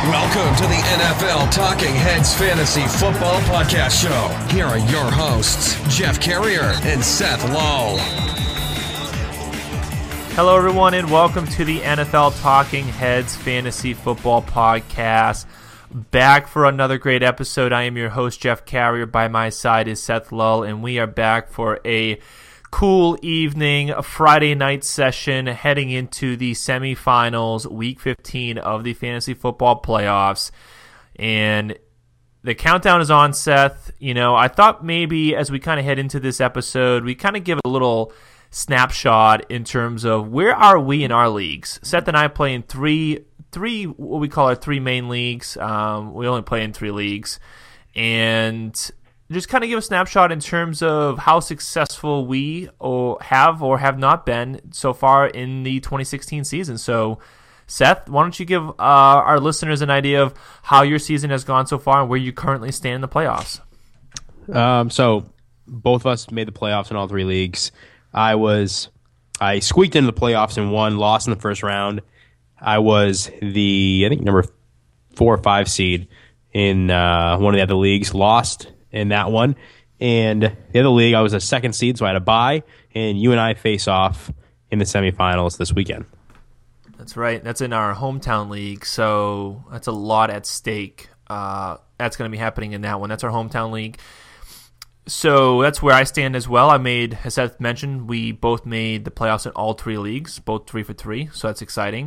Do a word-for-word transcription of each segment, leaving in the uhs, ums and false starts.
Welcome to the N F L Talking Heads Fantasy Football Podcast Show. Here are your hosts, Jeff Carrier and Seth Lull. Hello, everyone, and welcome to the N F L Talking Heads Fantasy Football Podcast. Back for another great episode. I am your host, Jeff Carrier. By my side is Seth Lull, and we are back for a cool evening, a Friday night session heading into the semifinals, week fifteen of the fantasy football playoffs. And the countdown is on, Seth. You know, I thought maybe as we kind of head into this episode, we kind of give a little snapshot in terms of where are we in our leagues. Seth and I play in three, three what we call our three main leagues. Um, we only play in three leagues. And just kind of give a snapshot in terms of how successful we or have or have not been so far in the twenty sixteen season. So, Seth, why don't you give uh, our listeners an idea of how your season has gone so far and where you currently stand in the playoffs? Um, so, both of us made the playoffs in all three leagues. I was, I squeaked into the playoffs and won, lost in the first round. I was the, I think, number four or five seed in uh, one of the other leagues, lost in that one. And the other league, I was a second seed, so I had a bye, and you and I face off in the semifinals this weekend. That's right. That's in our hometown league, so that's a lot at stake. Uh, that's going to be happening in that one. That's our hometown league. So that's where I stand as well. I made, as Seth mentioned, we both made the playoffs in all three leagues, both three for three, so that's exciting.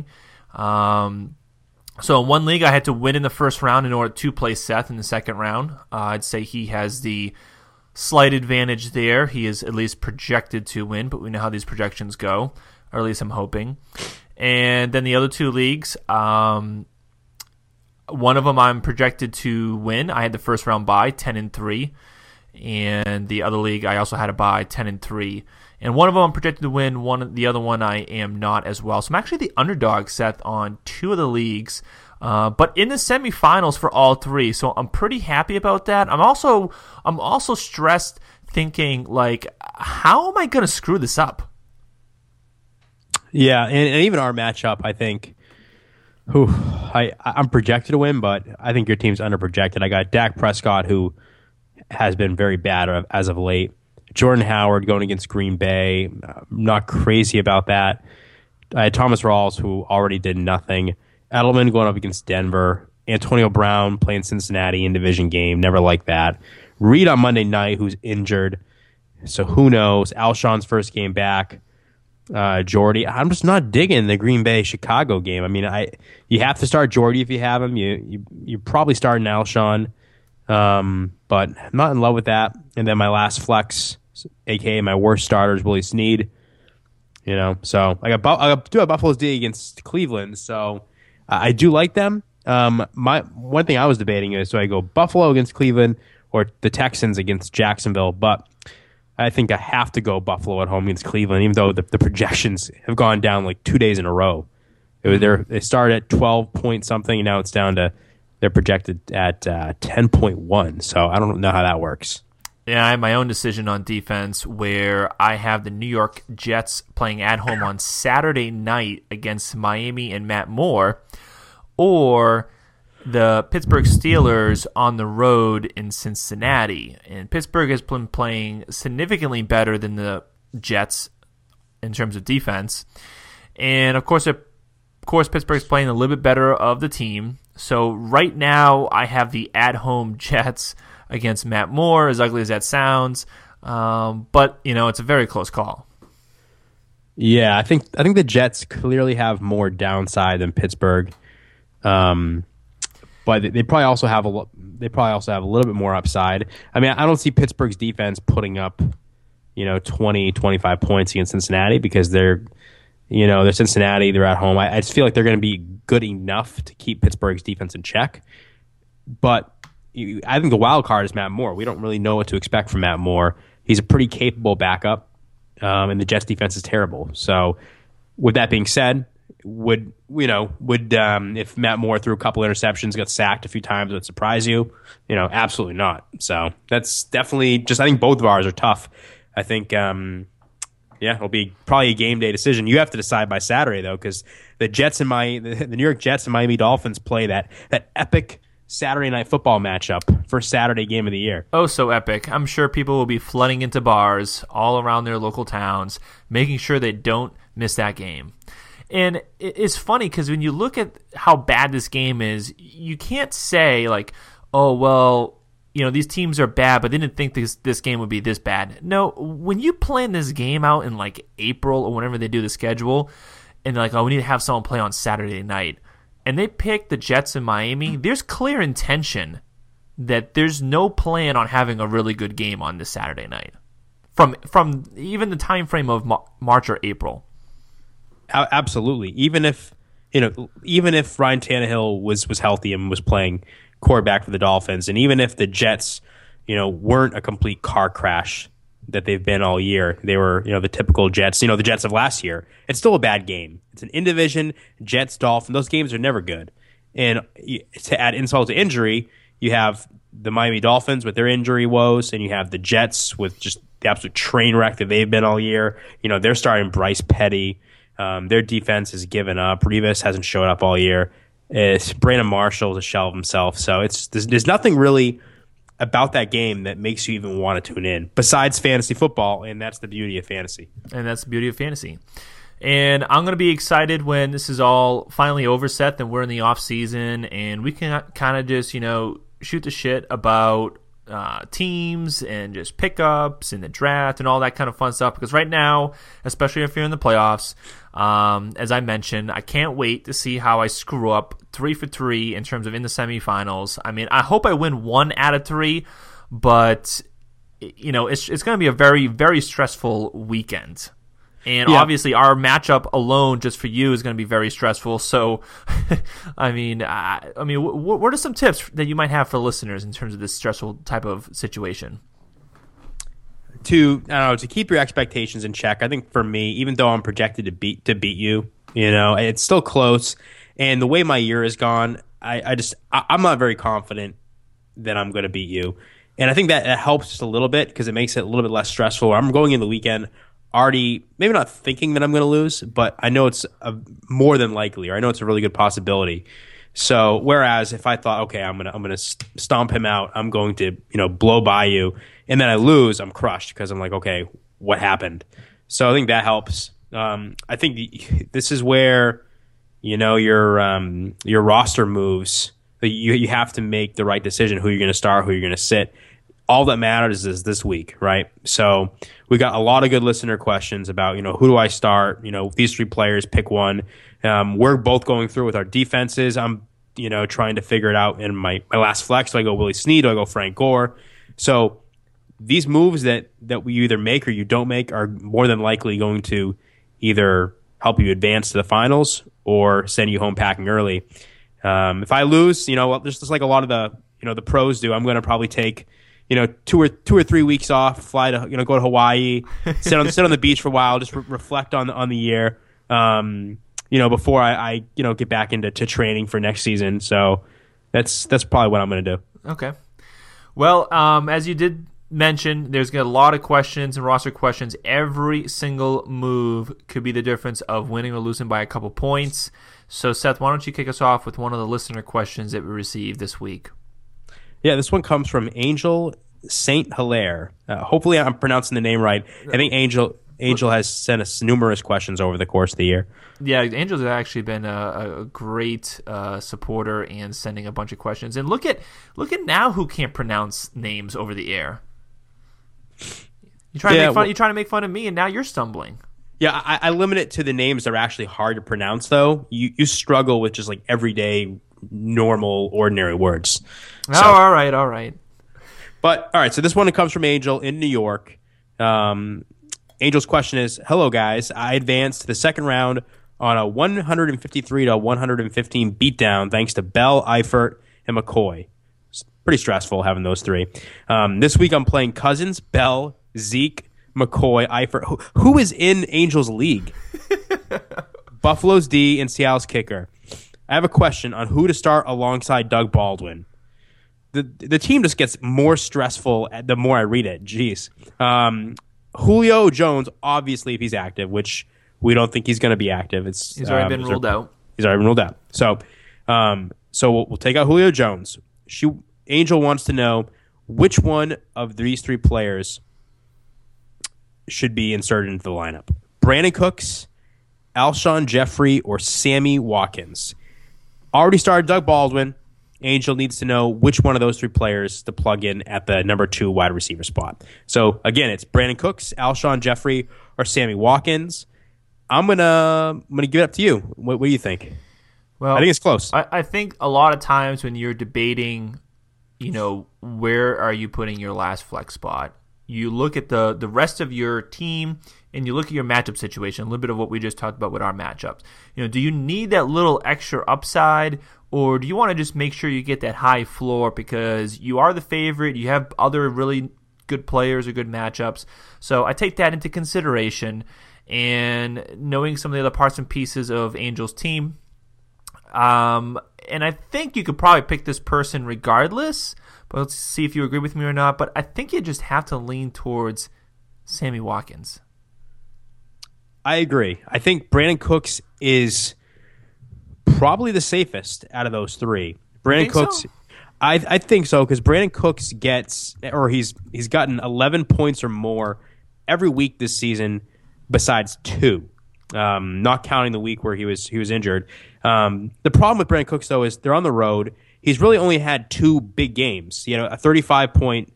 Um So in one league, I had to win in the first round in order to play Seth in the second round. Uh, I'd say he has the slight advantage there. He is at least projected to win, but we know how these projections go, or at least I'm hoping. And then the other two leagues, um, one of them I'm projected to win. I had the first round bye, ten and three, and the other league I also had a bye, ten and three. And one of them I'm projected to win. One, the other one I am not as well. So I'm actually the underdog, Seth, on two of the leagues, uh, but in the semifinals for all three. So I'm pretty happy about that. I'm also I'm also stressed, thinking like, how am I going to screw this up? Yeah, and, and even our matchup, I think, whew, I I'm projected to win, but I think your team's underprojected. I got Dak Prescott, who has been very bad as of late. Jordan Howard going against Green Bay. I'm not crazy about that. I had Thomas Rawls, who already did nothing. Edelman going up against Denver. Antonio Brown playing Cincinnati in division game. Never like that. Reed on Monday night, who's injured. So who knows? Alshon's first game back. Uh, Jordy. I'm just not digging the Green Bay-Chicago game. I mean, I you have to start Jordy if you have him. You you you probably start Alshon. Um, but I'm not in love with that. And then my last flex, a k a my worst starter, is Willie Snead. You know, so I got I got do have Buffalo's D against Cleveland, so I, I do like them. Um, my one thing I was debating is, do I go Buffalo against Cleveland or the Texans against Jacksonville? But I think I have to go Buffalo at home against Cleveland, even though the, the projections have gone down like two days in a row. It was there. They started at twelve point something, and now it's down to they're projected at uh, ten point one. So I don't know how that works. Yeah, I have my own decision on defense where I have the New York Jets playing at home on Saturday night against Miami and Matt Moore, or the Pittsburgh Steelers on the road in Cincinnati. And Pittsburgh has been playing significantly better than the Jets in terms of defense. And, of course, of course, Pittsburgh's playing a little bit better of the team. So right now I have the at-home Jets against Matt Moore, as ugly as that sounds. Um, but, you know, it's a very close call. Yeah, I think I think the Jets clearly have more downside than Pittsburgh. Um, but they probably also have a they probably also have a little bit more upside. I mean, I don't see Pittsburgh's defense putting up, you know, twenty, twenty-five points against Cincinnati because they're, you know, they're Cincinnati, they're at home. I, I just feel like they're going to be good enough to keep Pittsburgh's defense in check. But I think the wild card is Matt Moore. We don't really know what to expect from Matt Moore. He's a pretty capable backup, um, and the Jets defense is terrible. So, with that being said, would you know would um, if Matt Moore threw a couple interceptions, got sacked a few times, would it surprise you? You know, absolutely not. So that's definitely just. I think both of ours are tough. I think um, Yeah, it'll be probably a game day decision. You have to decide by Saturday though, because the Jets and my the New York Jets and Miami Dolphins play that that epic Saturday night football matchup for Saturday game of the year. Oh, so epic. I'm sure people will be flooding into bars all around their local towns, making sure they don't miss that game. And it's funny because when you look at how bad this game is, you can't say like, oh, well, you know, these teams are bad, but they didn't think this this game would be this bad. No, when you plan this game out in like April or whenever they do the schedule, and they're like, oh, we need to have someone play on Saturday night, and they pick the Jets in Miami, there's clear intention that there's no plan on having a really good game on this Saturday night. From from even the time frame of March or April. Absolutely. Even if you know, even if Ryan Tannehill was was healthy and was playing quarterback for the Dolphins, and even if the Jets, you know, weren't a complete car crash that they've been all year, they were, you know, the typical Jets, you know, the Jets of last year. It's still a bad game. It's an in-division Jets Dolphins. Those games are never good. And to add insult to injury, you have the Miami Dolphins with their injury woes, and you have the Jets with just the absolute train wreck that they've been all year. You know, they're starting Bryce Petty. Um, their defense has given up. Revis hasn't showed up all year. It's Brandon Marshall is a shell of himself. So it's there's, there's nothing really about that game that makes you even want to tune in besides fantasy football, and that's the beauty of fantasy. And that's the beauty of fantasy. And I'm going to be excited when this is all finally over, Seth, and we're in the off season, and we can kind of just, you know, shoot the shit about uh, teams and just pickups and the draft and all that kind of fun stuff. Because right now, especially if you're in the playoffs, um, as I mentioned, I can't wait to see how I screw up three for three in terms of in the semifinals. I mean, I hope I win one out of three, but you know, it's it's going to be a very, very stressful weekend. And yeah. Obviously, our matchup alone, just for you, is going to be very stressful. So, I mean, I, I mean, w- what are some tips that you might have for listeners in terms of this stressful type of situation? To I don't know, to keep your expectations in check. I think for me, even though I'm projected to beat to beat you, you know, it's still close. And the way my year has gone, I, I just I, I'm not very confident that I'm going to beat you. And I think that, that helps just a little bit because it makes it a little bit less stressful. I'm going in the weekend already maybe not thinking that I'm going to lose, but I know it's a, more than likely, or I know it's a really good possibility. So whereas if I thought, okay, I'm gonna I'm gonna stomp him out, I'm going to you know blow by you, and then I lose, I'm crushed because I'm like, okay, what happened? So I think that helps. Um, I think the, this is where you know your um, your roster moves. You you have to make the right decision who you're going to start, who you're going to sit. All that matters is this week, right? So we got a lot of good listener questions about, you know, who do I start? You know, these three players, pick one. Um, we're both going through with our defenses. I'm, you know, trying to figure it out in my, my last flex. Do I go Willie Snead? Do I go Frank Gore? So these moves that, that we either make or you don't make are more than likely going to either help you advance to the finals or send you home packing early. Um, if I lose, you know, just like a lot of the, you know, the pros do, I'm going to probably take, you know, two or two or three weeks off, fly to, you know, go to Hawaii, sit on sit on the beach for a while, just re- reflect on on the year, um, you know, before I, I you know get back into to training for next season. So that's that's probably what I'm going to do. Okay. Well, um, as you did mention, there's a lot of questions and roster questions. Every single move could be the difference of winning or losing by a couple points. So, Seth, why don't you kick us off with one of the listener questions that we received this week? Yeah, this one comes from Angel Saint Hilaire. Uh, hopefully, I'm pronouncing the name right. I think Angel Angel has sent us numerous questions over the course of the year. Yeah, Angel's actually been a, a great uh, supporter and sending a bunch of questions. And look at look at now who can't pronounce names over the air. You try to yeah, make fun. well, you trying to make fun of me, and now you're stumbling. Yeah, I, I limit it to the names that are actually hard to pronounce. Though you you struggle with just like everyday, normal, ordinary words. Oh, so, all right, all right. But, all right, so this one comes from Angel in New York. Um, Angel's question is, hello, guys. I advanced to the second round on a one fifty-three to one fifteen beatdown thanks to Bell, Eifert, and McCoy. It's pretty stressful having those three. Um, this week I'm playing Cousins, Bell, Zeke, McCoy, Eifert. Who, who is in Angel's league? Buffalo's D and Seattle's kicker. I have a question on who to start alongside Doug Baldwin. The the team just gets more stressful the more I read it. Jeez. Um, Julio Jones, obviously, if he's active, which we don't think he's going to be active. It's He's already um, been ruled out. He's already been ruled out. So, um, so we'll, we'll take out Julio Jones. She Angel wants to know which one of these three players should be inserted into the lineup: Brandon Cooks, Alshon Jeffrey, or Sammy Watkins. Already started Doug Baldwin. Angel needs to know which one of those three players to plug in at the number two wide receiver spot. So, again, it's Brandon Cooks, Alshon Jeffrey, or Sammy Watkins. I'm gonna I'm gonna give it up to you. What, what do you think? Well, I think it's close. I, I think a lot of times when you're debating, you know, where are you putting your last flex spot, you look at the the rest of your team and you look at your matchup situation. A little bit of what we just talked about with our matchups. You know, do you need that little extra upside, or do you want to just make sure you get that high floor because you are the favorite, you have other really good players or good matchups? So I take that into consideration. And knowing some of the other parts and pieces of Angel's team, um, and I think you could probably pick this person regardless, but let's see if you agree with me or not. But I think you just have to lean towards Sammy Watkins. I agree. I think Brandon Cooks is probably the safest out of those three. Brandon Cooks, so? I I think so, because Brandon Cooks gets, or he's he's gotten eleven points or more every week this season, besides two, um, not counting the week where he was he was injured. Um, the problem with Brandon Cooks, though, is they're on the road. He's really only had two big games. You know, a thirty-five point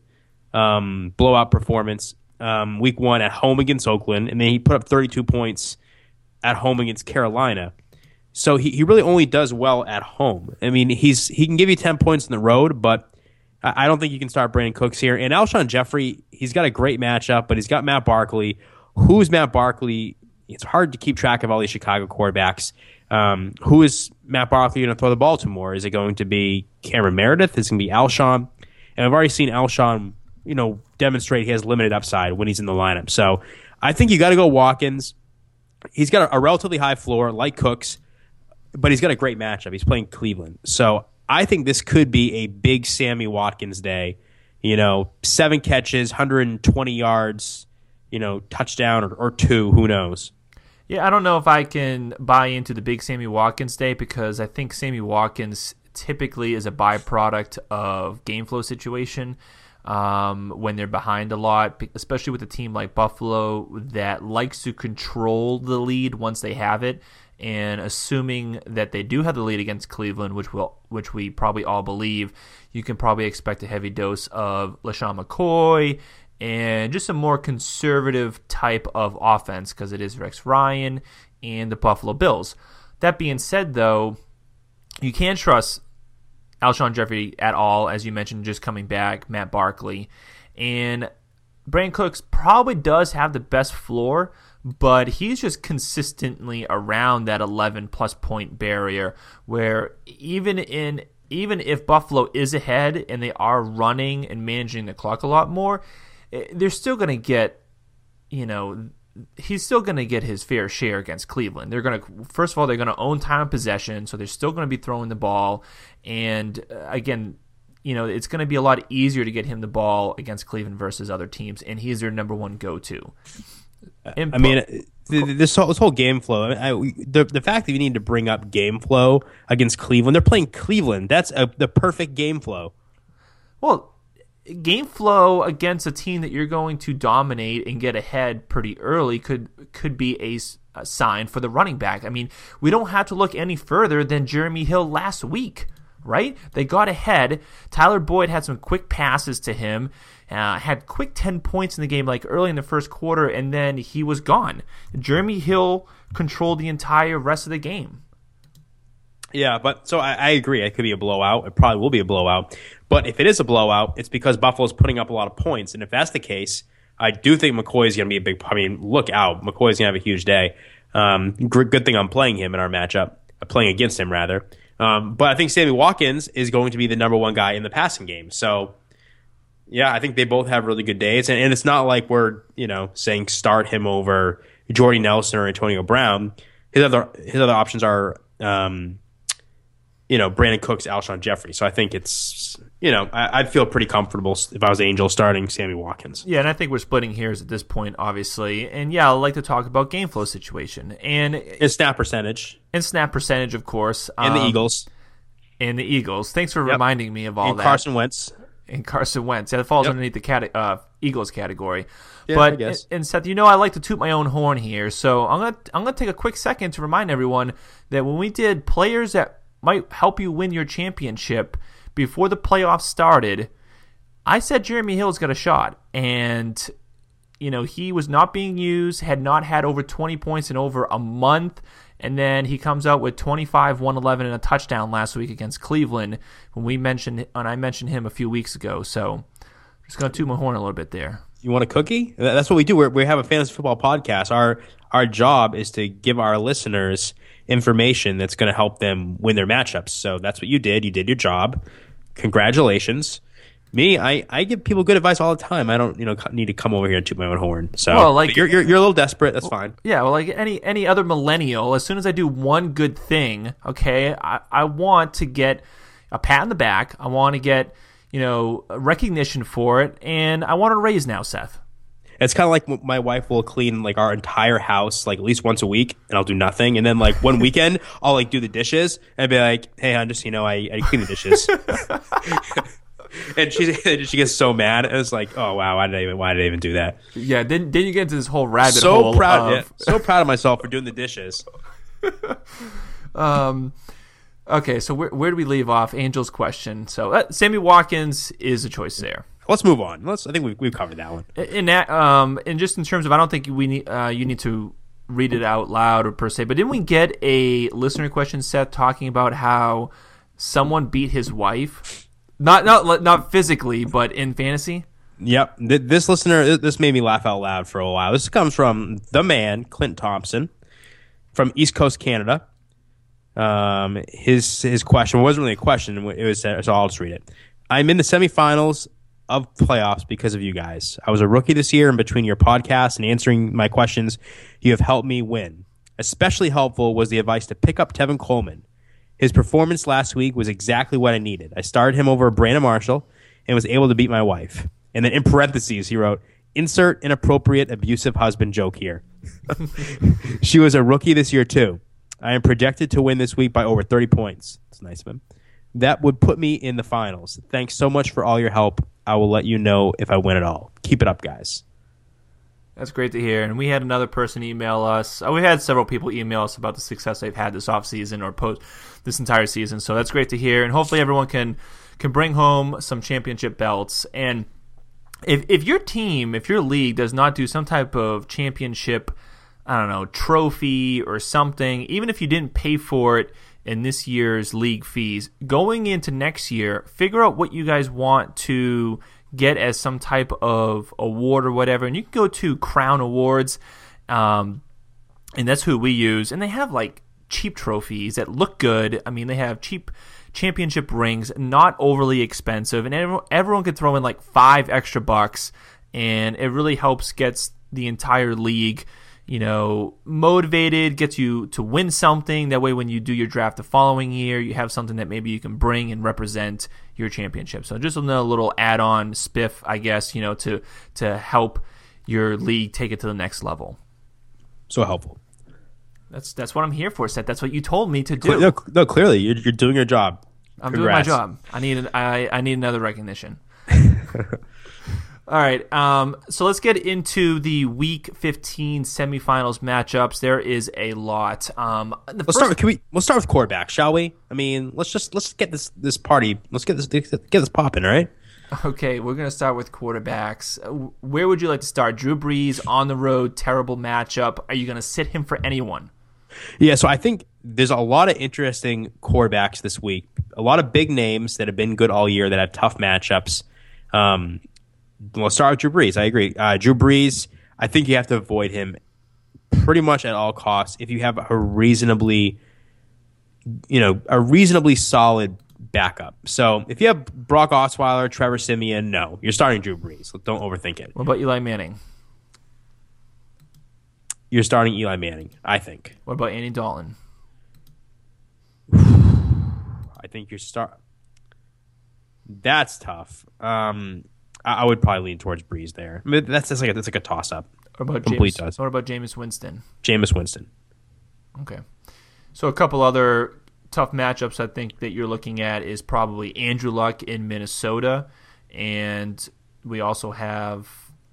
um, blowout performance um, week one at home against Oakland, and then he put up thirty-two points at home against Carolina. So he, he really only does well at home. I mean, he's he can give you ten points on the road, but I, I don't think you can start Brandon Cooks here. And Alshon Jeffrey, he's got a great matchup, but he's got Matt Barkley. Who's Matt Barkley? It's hard to keep track of all these Chicago quarterbacks. Um, who is Matt Barkley going to throw the ball to more? Is it going to be Cameron Meredith? Is it going to be Alshon? And I've already seen Alshon, you know, demonstrate he has limited upside when he's in the lineup. So I think you got to go Watkins. He's got a, a relatively high floor, like Cooks, but he's got a great matchup. He's playing Cleveland. So I think this could be a big Sammy Watkins day. You know, seven catches, one hundred twenty yards, you know, touchdown or, or two, who knows? Yeah, I don't know if I can buy into the big Sammy Watkins day because I think Sammy Watkins typically is a byproduct of game flow situation um, when they're behind a lot, especially with a team like Buffalo that likes to control the lead once they have it. And assuming that they do have the lead against Cleveland, which will, which we probably all believe, you can probably expect a heavy dose of LaShawn McCoy and just a more conservative type of offense because it is Rex Ryan and the Buffalo Bills. That being said, though, you can't trust Alshon Jeffrey at all, as you mentioned, just coming back, Matt Barkley. And Brandon Cooks probably does have the best floor, but he's just consistently around that eleven-plus point barrier where even in even if Buffalo is ahead and they are running and managing the clock a lot more, they're still going to get, you know, he's still going to get his fair share against Cleveland. They're going to, first of all, they're going to own time of possession, so they're still going to be throwing the ball. And uh, again, you know, it's going to be a lot easier to get him the ball against Cleveland versus other teams, and he's their number one go-to. I mean, this whole, this whole game flow, I, I, the, the fact that you need to bring up game flow against Cleveland, they're playing Cleveland. That's a, the perfect game flow. Well, game flow against a team that you're going to dominate and get ahead pretty early could could be a, a sign for the running back. I mean, we don't have to look any further than Jeremy Hill last week, right? They got ahead. Tyler Boyd had some quick passes to him, uh, had quick ten points in the game like early in the first quarter, and then he was gone. Jeremy Hill controlled the entire rest of the game. Yeah, but so I, I agree. It could be a blowout. It probably will be a blowout. But if it is a blowout, it's because Buffalo's putting up a lot of points. And if that's the case, I do think McCoy is going to be a big. I mean, look out. McCoy is going to have a huge day. Um, good thing I'm playing him in our matchup, uh, playing against him rather. Um, but I think Sammy Watkins is going to be the number one guy in the passing game. So, yeah, I think they both have really good days. And, and it's not like we're, you know, saying start him over Jordy Nelson or Antonio Brown. His other his other options are. Um, you know, Brandon Cooks, Alshon Jeffrey. So I think it's, you know, I, I'd feel pretty comfortable if I was Angel starting Sammy Watkins. Yeah, and I think we're splitting hairs at this point, obviously. And yeah, I'd like to talk about game flow situation. And, and snap percentage. And snap percentage, of course. And um, the Eagles. And the Eagles. Thanks for yep. reminding me of all and that. Carson Wentz. And Carson Wentz. Yeah, that falls yep. underneath the cat- uh, Eagles category. Yeah, but I guess. And Seth, you know I like to toot my own horn here, so I'm gonna I'm gonna take a quick second to remind everyone that when we did players that might help you win your championship before the playoffs started, I said Jeremy Hill's got a shot, and you know he was not being used, had not had over twenty points in over a month. And then he comes out with twenty-five, one eleven, and a touchdown last week against Cleveland when we mentioned, and I mentioned him a few weeks ago. So I'm just going to toot my horn a little bit there. You want a cookie? That's what we do. We're, we have a fantasy football podcast. Our our job is to give our listeners information that's going to help them win their matchups. So that's what you did. You did your job. Congratulations. Me, I, I give people good advice all the time. I don't, you know, need to come over here and toot my own horn. So well, like, you're, you're you're a little desperate. That's fine. Yeah, well, like any any other millennial, as soon as I do one good thing, okay, I, I want to get a pat on the back. I want to get, you know, recognition for it, and I want a raise now, Seth. It's kind of like my wife will clean like our entire house like at least once a week, and I'll do nothing. And then like one weekend, I'll like do the dishes and be like, "Hey, hon, just so you know, I, I clean the dishes." And she she gets so mad. It was like, oh wow, why did I even why did I even do that? Yeah, then then you get into this whole rabbit so hole. Proud, of... yeah, so proud of myself for doing the dishes. um, okay, so where where do we leave off? Angel's question. So uh, Sammy Watkins is a choice there. Let's move on. Let's. I think we've we've covered that one. In that, um, and just in terms of, I don't think we need uh, you need to read it out loud or per se, but didn't we get a listener question, Seth, talking about how someone beat his wife? Not not not physically, but in fantasy. Yep. This listener, this made me laugh out loud for a while. This comes from the man, Clint Thompson, from East Coast Canada. Um, his his question wasn't really a question. It was so I'll just read it. I'm in the semifinals of playoffs because of you guys. I was a rookie this year, and between your podcast and answering my questions, you have helped me win. Especially helpful was the advice to pick up Tevin Coleman. His performance last week was exactly what I needed. I started him over Brandon Marshall and was able to beat my wife. And then in parentheses, he wrote, insert inappropriate abusive husband joke here. She was a rookie this year, too. I am projected to win this week by over thirty points. That's nice of him. That would put me in the finals. Thanks so much for all your help. I will let you know if I win it all. Keep it up, guys. That's great to hear. And we had another person email us. Oh, we had several people email us about the success they've had this offseason or post this entire season. So that's great to hear. And hopefully everyone can can bring home some championship belts. And if if your team, if your league does not do some type of championship, I don't know, trophy or something, even if you didn't pay for it in this year's league fees, going into next year, figure out what you guys want to get as some type of award or whatever, and you can go to Crown Awards, um, and that's who we use, and they have like cheap trophies that look good. I mean, they have cheap championship rings, not overly expensive, and everyone, everyone could throw in like five extra bucks, and it really helps gets the entire league, you know, motivated, gets you to win something. That way when you do your draft the following year, you have something that maybe you can bring and represent your championship. So just another little add-on spiff, I guess, you know, to to help your league take it to the next level. So helpful. That's that's what I'm here for, Seth. That's what you told me to do. No, no clearly, you're, you're doing your job. I'm Congrats. doing my job. I need an, I, I need another recognition. All right, um, so let's get into the Week fifteen semifinals matchups. There is a lot. Um, the let's first... start. With, can we? We'll start with quarterback, shall we? I mean, let's just let's get this this party. Let's get this get this popping, all right? Okay, we're gonna start with quarterbacks. Where would you like to start? Drew Brees on the road, terrible matchup. Are you gonna sit him for anyone? Yeah, so I think there's a lot of interesting quarterbacks this week. A lot of big names that have been good all year that have tough matchups. Um, We'll start with Drew Brees. I agree. Uh, Drew Brees, I think you have to avoid him pretty much at all costs if you have a reasonably, you know, a reasonably solid backup. So if you have Brock Osweiler, Trevor Siemian, no, you're starting Drew Brees. Don't overthink it. What about Eli Manning? You're starting Eli Manning, I think. What about Andy Dalton? I think you're start. That's tough. Um, I, I would probably lean towards Breeze there. I mean, that's that's like a, that's like a toss up. What about Complete Jameis, toss. What about Jameis Winston? Jameis Winston. Okay, so a couple other tough matchups I think that you're looking at is probably Andrew Luck in Minnesota, and we also have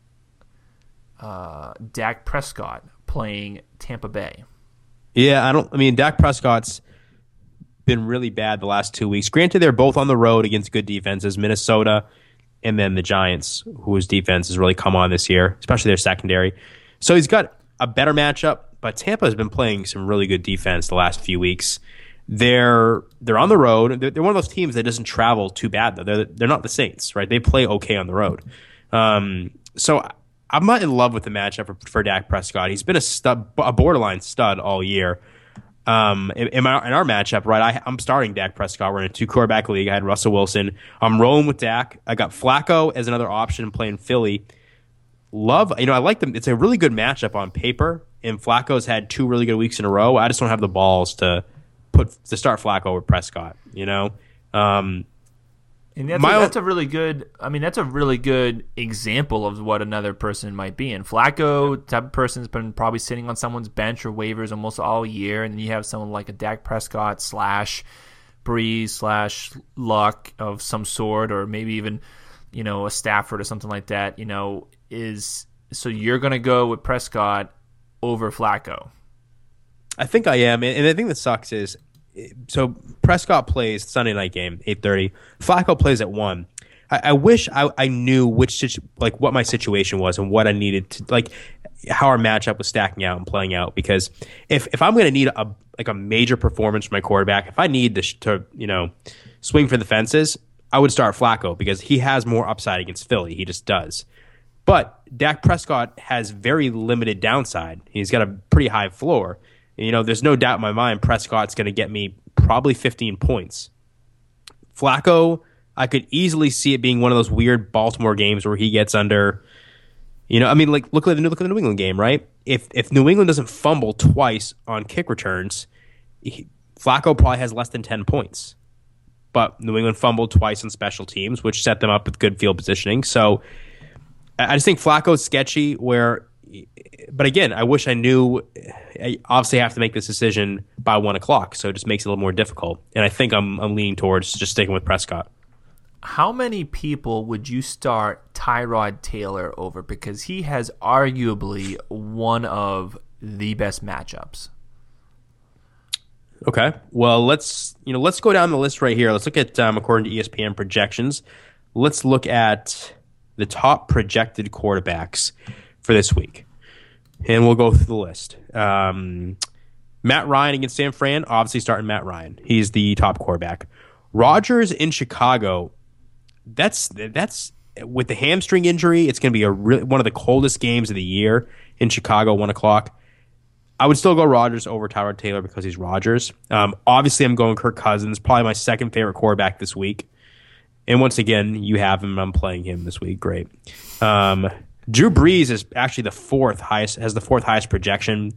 uh, Dak Prescott playing Tampa Bay. Yeah, I don't. I mean, Dak Prescott's been really bad the last two weeks. Granted, they're both on the road against good defenses, Minnesota and then the Giants, whose defense has really come on this year, especially their secondary. So he's got a better matchup, but Tampa has been playing some really good defense the last few weeks. They're they're on the road. They're, they're one of those teams that doesn't travel too bad, though. They're they're not the Saints, right? They play okay on the road. Um, so I'm not in love with the matchup for, for Dak Prescott. He's been a stud, a borderline stud all year. Um, in, in, my, in our matchup, right, I, I'm starting Dak Prescott. We're in a two-quarterback league. I had Russell Wilson. I'm rolling with Dak. I got Flacco as another option playing Philly. Love, you know, I like them. It's a really good matchup on paper, and Flacco's had two really good weeks in a row. I just don't have the balls to put to start Flacco with Prescott, you know? Um, And that's, My a, own- that's a really good. I mean, that's a really good example of what another person might be. And Flacco, type of person's been probably sitting on someone's bench or waivers almost all year, and then you have someone like a Dak Prescott slash Breeze slash Luck of some sort, or maybe even you know a Stafford or something like that. You know, is so you're gonna go with Prescott over Flacco. I think I am, and the thing that sucks is, so Prescott plays Sunday night game, eight thirty. Flacco plays at one. I, I wish I, I knew which situ- like what my situation was and what I needed to, like how our matchup was stacking out and playing out. Because if if I'm going to need a like a major performance from my quarterback, if I need to, to you know swing for the fences, I would start Flacco because he has more upside against Philly. He just does. But Dak Prescott has very limited downside. He's got a pretty high floor. You know, there's no doubt in my mind Prescott's going to get me probably fifteen points. Flacco, I could easily see it being one of those weird Baltimore games where he gets under, you know, I mean, like look at the look at the New England game, right? If if New England doesn't fumble twice on kick returns, he, Flacco probably has less than ten points. But New England fumbled twice on special teams, which set them up with good field positioning. So I just think Flacco's sketchy where. But again, I wish I knew. I obviously have to make this decision by one o'clock, so it just makes it a little more difficult. And I think I'm I'm leaning towards just sticking with Prescott. How many people would you start Tyrod Taylor over? Because he has arguably one of the best matchups. Okay, well let's you know let's go down the list right here. Let's look at um, according to E S P N projections. Let's look at the top projected quarterbacks for this week. And we'll go through the list. Um, Matt Ryan against San Fran, obviously starting Matt Ryan. He's the top quarterback. Rodgers in Chicago, that's that's with the hamstring injury, it's going to be a really, one of the coldest games of the year in Chicago, one o'clock. I would still go Rodgers over Tyrod Taylor because he's Rodgers. Um, obviously, I'm going Kirk Cousins, probably my second favorite quarterback this week. And once again, you have him. I'm playing him this week. Great. Um, Drew Brees is actually the fourth highest, has the fourth highest projection,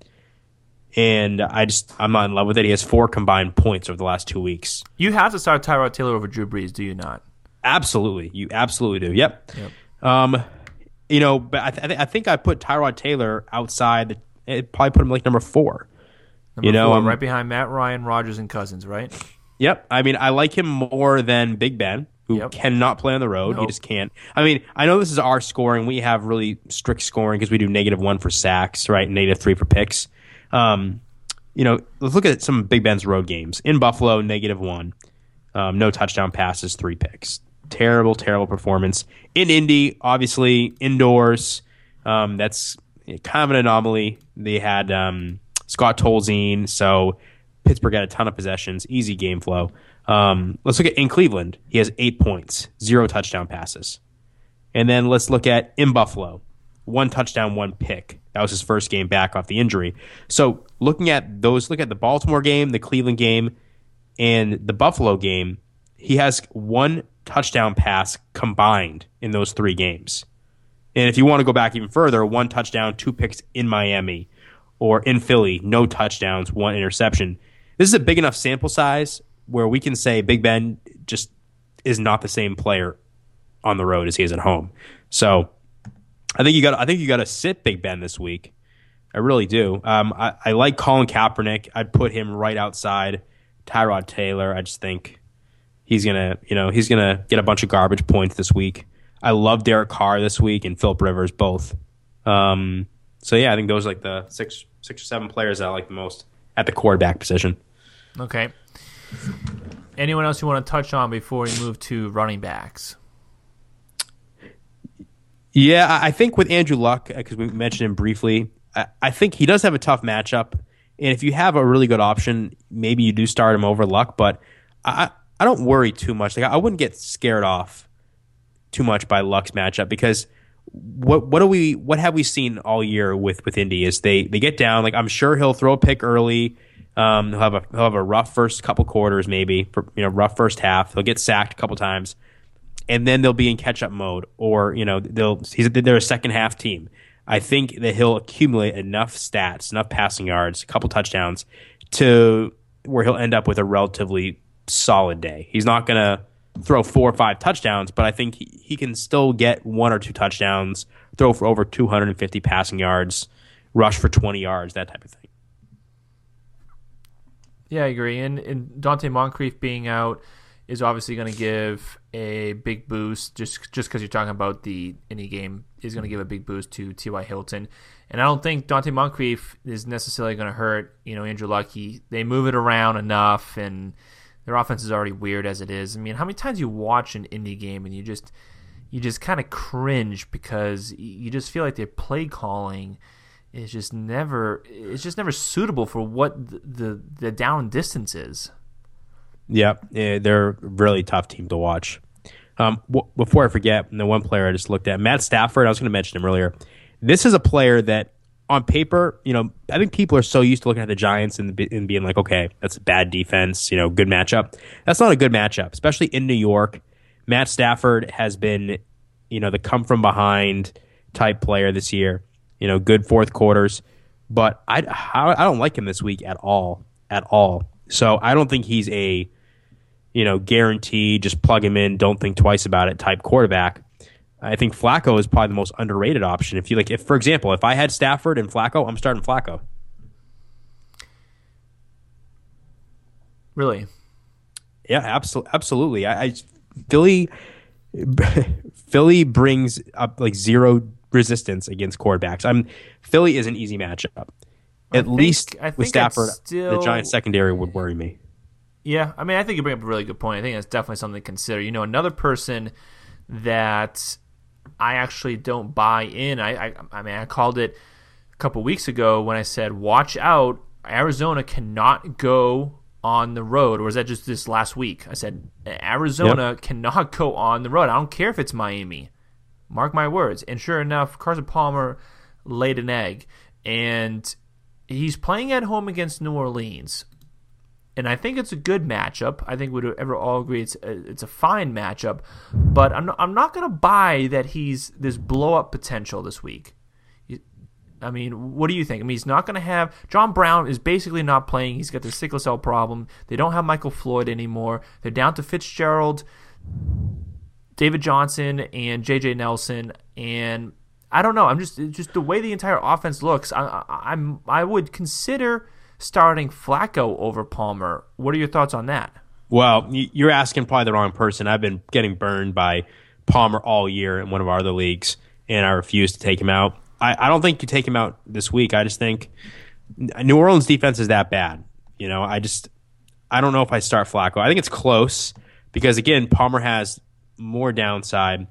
and I just I'm not in love with it. He has four combined points over the last two weeks. You have to start Tyrod Taylor over Drew Brees, do you not? Absolutely, you absolutely do. Yep. Yep. Um, you know, but I, th- I think I put Tyrod Taylor outside. It probably put him like number four. Number you know, four, um, right behind Matt Ryan, Rodgers, and Cousins, right? Yep. I mean, I like him more than Big Ben, who Yep. cannot play on the road. He Nope. just can't. I mean, I know this is our scoring. We have really strict scoring because we do negative one for sacks, right? Negative three for picks. Um, you know, let's look at some of Big Ben's road games. In Buffalo, negative one. Um, no touchdown passes, three picks. Terrible, terrible performance. In Indy, obviously, indoors. Um, that's kind of an anomaly. They had um, Scott Tolzien, so Pittsburgh had a ton of possessions, easy game flow. Um, let's look at in Cleveland. He has eight points, zero touchdown passes. And then let's look at in Buffalo. One touchdown, one pick. That was his first game back off the injury. So looking at those, look at the Baltimore game, the Cleveland game, and the Buffalo game, he has one touchdown pass combined in those three games. And if you want to go back even further, one touchdown, two picks in Miami, or in Philly, no touchdowns, one interception. This is a big enough sample size where we can say Big Ben just is not the same player on the road as he is at home. So I think you got I think you got to sit Big Ben this week. I really do. Um, I, I like Colin Kaepernick. I'd put him right outside Tyrod Taylor. I just think he's gonna, you know, he's gonna get a bunch of garbage points this week. I love Derek Carr this week and Philip Rivers both. Um, so yeah, I think those are like the six, six or seven players that I like the most at the quarterback position. Okay. Anyone else you want to touch on before we move to running backs? Yeah, I think with Andrew Luck, because we mentioned him briefly, I, I think he does have a tough matchup. And if you have a really good option, maybe you do start him over Luck. But I, I don't worry too much. Like I wouldn't get scared off too much by Luck's matchup because what what do we what have we seen all year with with Indy is they they get down. Like I'm sure he'll throw a pick early. Um, he'll have a he'll have a rough first couple quarters, maybe for, you know rough first half. He'll get sacked a couple times, and then they'll be in catch up mode, or you know they'll he's they're a second half team. I think that he'll accumulate enough stats, enough passing yards, a couple touchdowns, to where he'll end up with a relatively solid day. He's not gonna throw four or five touchdowns, but I think he, he can still get one or two touchdowns, throw for over two hundred fifty passing yards, rush for twenty yards, that type of thing. Yeah, I agree. And, and Dante Moncrief being out is obviously going to give a big boost, just just because you're talking about the Indy game, is going to give a big boost to T Y. Hilton. And I don't think Dante Moncrief is necessarily going to hurt, you know, Andrew Luck. He, they move it around enough, and their offense is already weird as it is. I mean, how many times you watch an Indy game and you just you just kind of cringe because you just feel like their play calling is just never it's just never suitable for what the the, the down distance is. Yeah, yeah, they're a really tough team to watch. Um, w- before I forget, the one player I just looked at, Matt Stafford, I was going to mention him earlier. This is a player that, on paper, you know, I think people are so used to looking at the Giants and, and being like, okay, that's a bad defense, you know, good matchup. That's not a good matchup, especially in New York. Matt Stafford has been, you know, the come from behind type player this year. You know, good fourth quarters, but I, I don't like him this week at all, at all. So I don't think he's a, you know, guarantee, just plug him in, don't think twice about it type quarterback. I think Flacco is probably the most underrated option. If you like, if for example, if I had Stafford and Flacco, I'm starting Flacco. Really? Yeah, absolutely. Absolutely. I, I Philly, Philly brings up like zero resistance against quarterbacks. I'm Philly is an easy matchup. At I think, least I think with Stafford, still, the Giants secondary would worry me. Yeah, I mean, I think you bring up a really good point. I think that's definitely something to consider. You know, another person that I actually don't buy in. I, I, I mean, I called it a couple weeks ago when I said, "Watch out! Arizona cannot go on the road." Or was that just this last week? I said, "Arizona yep. cannot go on the road. I don't care if it's Miami. Mark my words." And sure enough, Carson Palmer laid an egg, and he's playing at home against New Orleans. And I think it's a good matchup. I think we'd ever all agree it's a, it's a fine matchup. But I'm not, I'm not going to buy that he's this blow-up potential this week. I mean, what do you think? I mean, he's not going to have – John Brown is basically not playing. He's got the sickle cell problem. They don't have Michael Floyd anymore. They're down to Fitzgerald, David Johnson, and J J Nelson. And I don't know. I'm just just the way the entire offense looks, I, I, I'm I would consider – starting Flacco over Palmer. What are your thoughts on that? Well, you're asking probably the wrong person. I've been getting burned by Palmer all year in one of our other leagues, and I refuse to take him out. I, I don't think you take him out this week. I just think New Orleans defense is that bad. You know, I just I don't know if I start Flacco. I think it's close because, again, Palmer has more downside,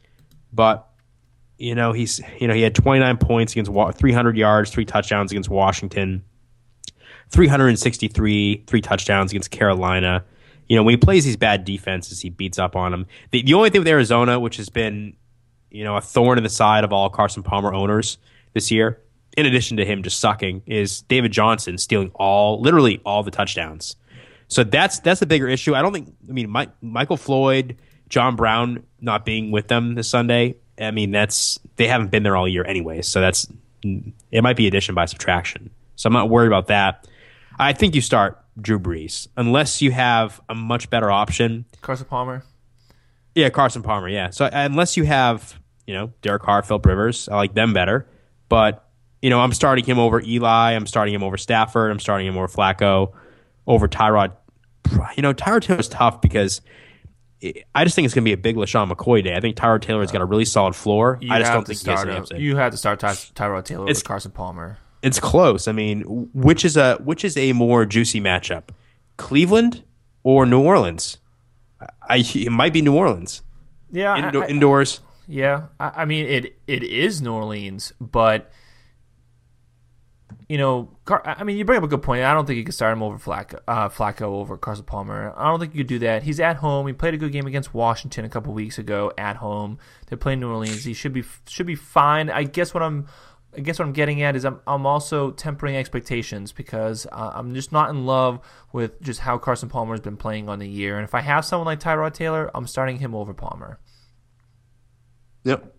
but you know he's you know he had twenty-nine points against three hundred yards, three touchdowns against Washington. three hundred sixty-three, three touchdowns against Carolina. You know, when he plays these bad defenses, he beats up on them. The, the only thing with Arizona, which has been, you know, a thorn in the side of all Carson Palmer owners this year, in addition to him just sucking, is David Johnson stealing all, literally all the touchdowns. So that's that's the bigger issue. I don't think, I mean, Mike, Michael Floyd, John Brown not being with them this Sunday, I mean, that's, they haven't been there all year anyway. So that's, it might be addition by subtraction. So I'm not worried about that. I think you start Drew Brees unless you have a much better option. Carson Palmer. Yeah, Carson Palmer. Yeah. So unless you have, you know, Derek Carr, Philip Rivers, I like them better. But you know, I'm starting him over Eli. I'm starting him over Stafford. I'm starting him over Flacco, over Tyrod. You know, Tyrod Taylor is tough because it, I just think it's going to be a big LaShawn McCoy day. I think Tyrod Taylor has got a really solid floor. You I just don't to think he has start an him. upside. You had to start Ty- Tyrod Taylor It's- over Carson Palmer. It's close. I mean, which is a which is a more juicy matchup, Cleveland or New Orleans? I it might be New Orleans. Yeah, Indo- I, I, indoors. Yeah, I, I mean it. It is New Orleans, but you know, Car- I mean, you bring up a good point. I don't think you can start him over Flacco, uh, Flacco over Carson Palmer. I don't think you could do that. He's at home. He played a good game against Washington a couple weeks ago at home. They're playing New Orleans. He should be should be fine. I guess what I'm. I guess what I'm getting at is I'm I'm also tempering expectations because uh, I'm just not in love with just how Carson Palmer has been playing on the year. And if I have someone like Tyrod Taylor, I'm starting him over Palmer. Yep.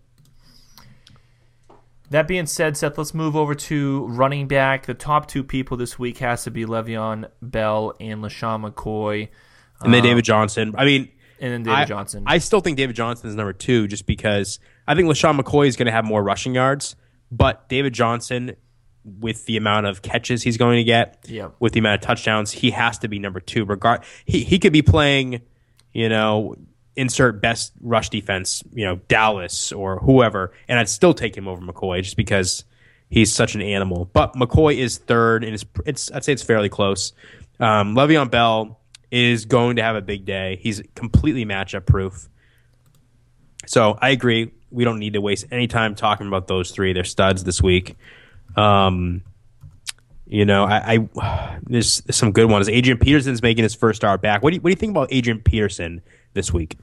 That being said, Seth, let's move over to running back. The top two people this week has to be Le'Veon Bell and LaShawn McCoy. And then Um, David Johnson. I mean, And then David I, Johnson. I still think David Johnson is number two just because I think LaShawn McCoy is going to have more rushing yards, but David Johnson, with the amount of catches he's going to get, Yep. with the amount of touchdowns, he has to be number two. Regard he he could be playing, you know, insert best rush defense, you know, Dallas or whoever, and I'd still take him over McCoy just because he's such an animal. But McCoy is third, and it's it's I'd say it's fairly close. Um, Le'Veon Bell is going to have a big day. He's completely matchup proof. So I agree. We don't need to waste any time talking about those three. They're studs this week. Um, you know, I, I there's some good ones. Adrian Peterson's making his first start back. What do you, what do you think about Adrian Peterson this week?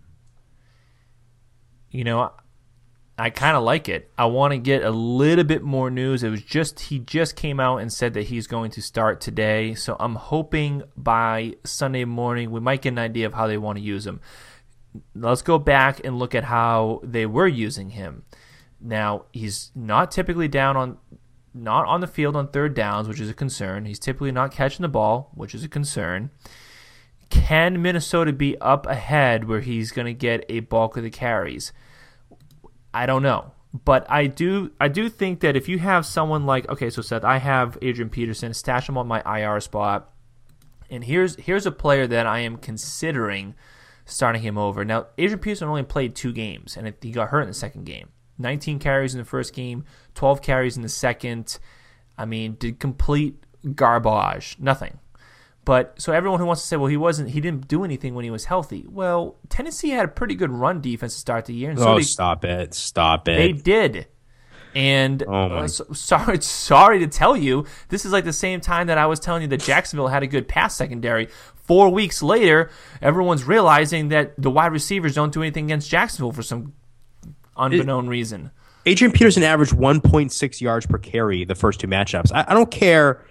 You know, I kind of like it. I want to get a little bit more news. It was just he just came out and said that he's going to start today. So I'm hoping by Sunday morning we might get an idea of how they want to use him. Let's go back and look at how they were using him. Now, he's not typically down on not on the field on third downs, which is a concern. He's typically not catching the ball, which is a concern. Can Minnesota be up ahead where he's going to get a bulk of the carries? I don't know. But I do I do think that if you have someone like, okay, so Seth, I have Adrian Peterson, stash him on my I R spot. And here's here's a player that I am considering starting him over. Now, Adrian Peterson only played two games, and he got hurt in the second game. nineteen carries in the first game, twelve carries in the second. I mean, did complete garbage, nothing. But so everyone who wants to say, well, he wasn't, he didn't do anything when he was healthy. Well, Tennessee had a pretty good run defense to start the year. And so oh, they, stop it! Stop it! They did. And Oh my. uh, so, sorry, sorry to tell you, this is like the same time that I was telling you that Jacksonville had a good pass secondary. Four weeks later, everyone's realizing that the wide receivers don't do anything against Jacksonville for some unbeknown reason. Adrian Peterson averaged one point six yards per carry the first two matchups. I, I don't care.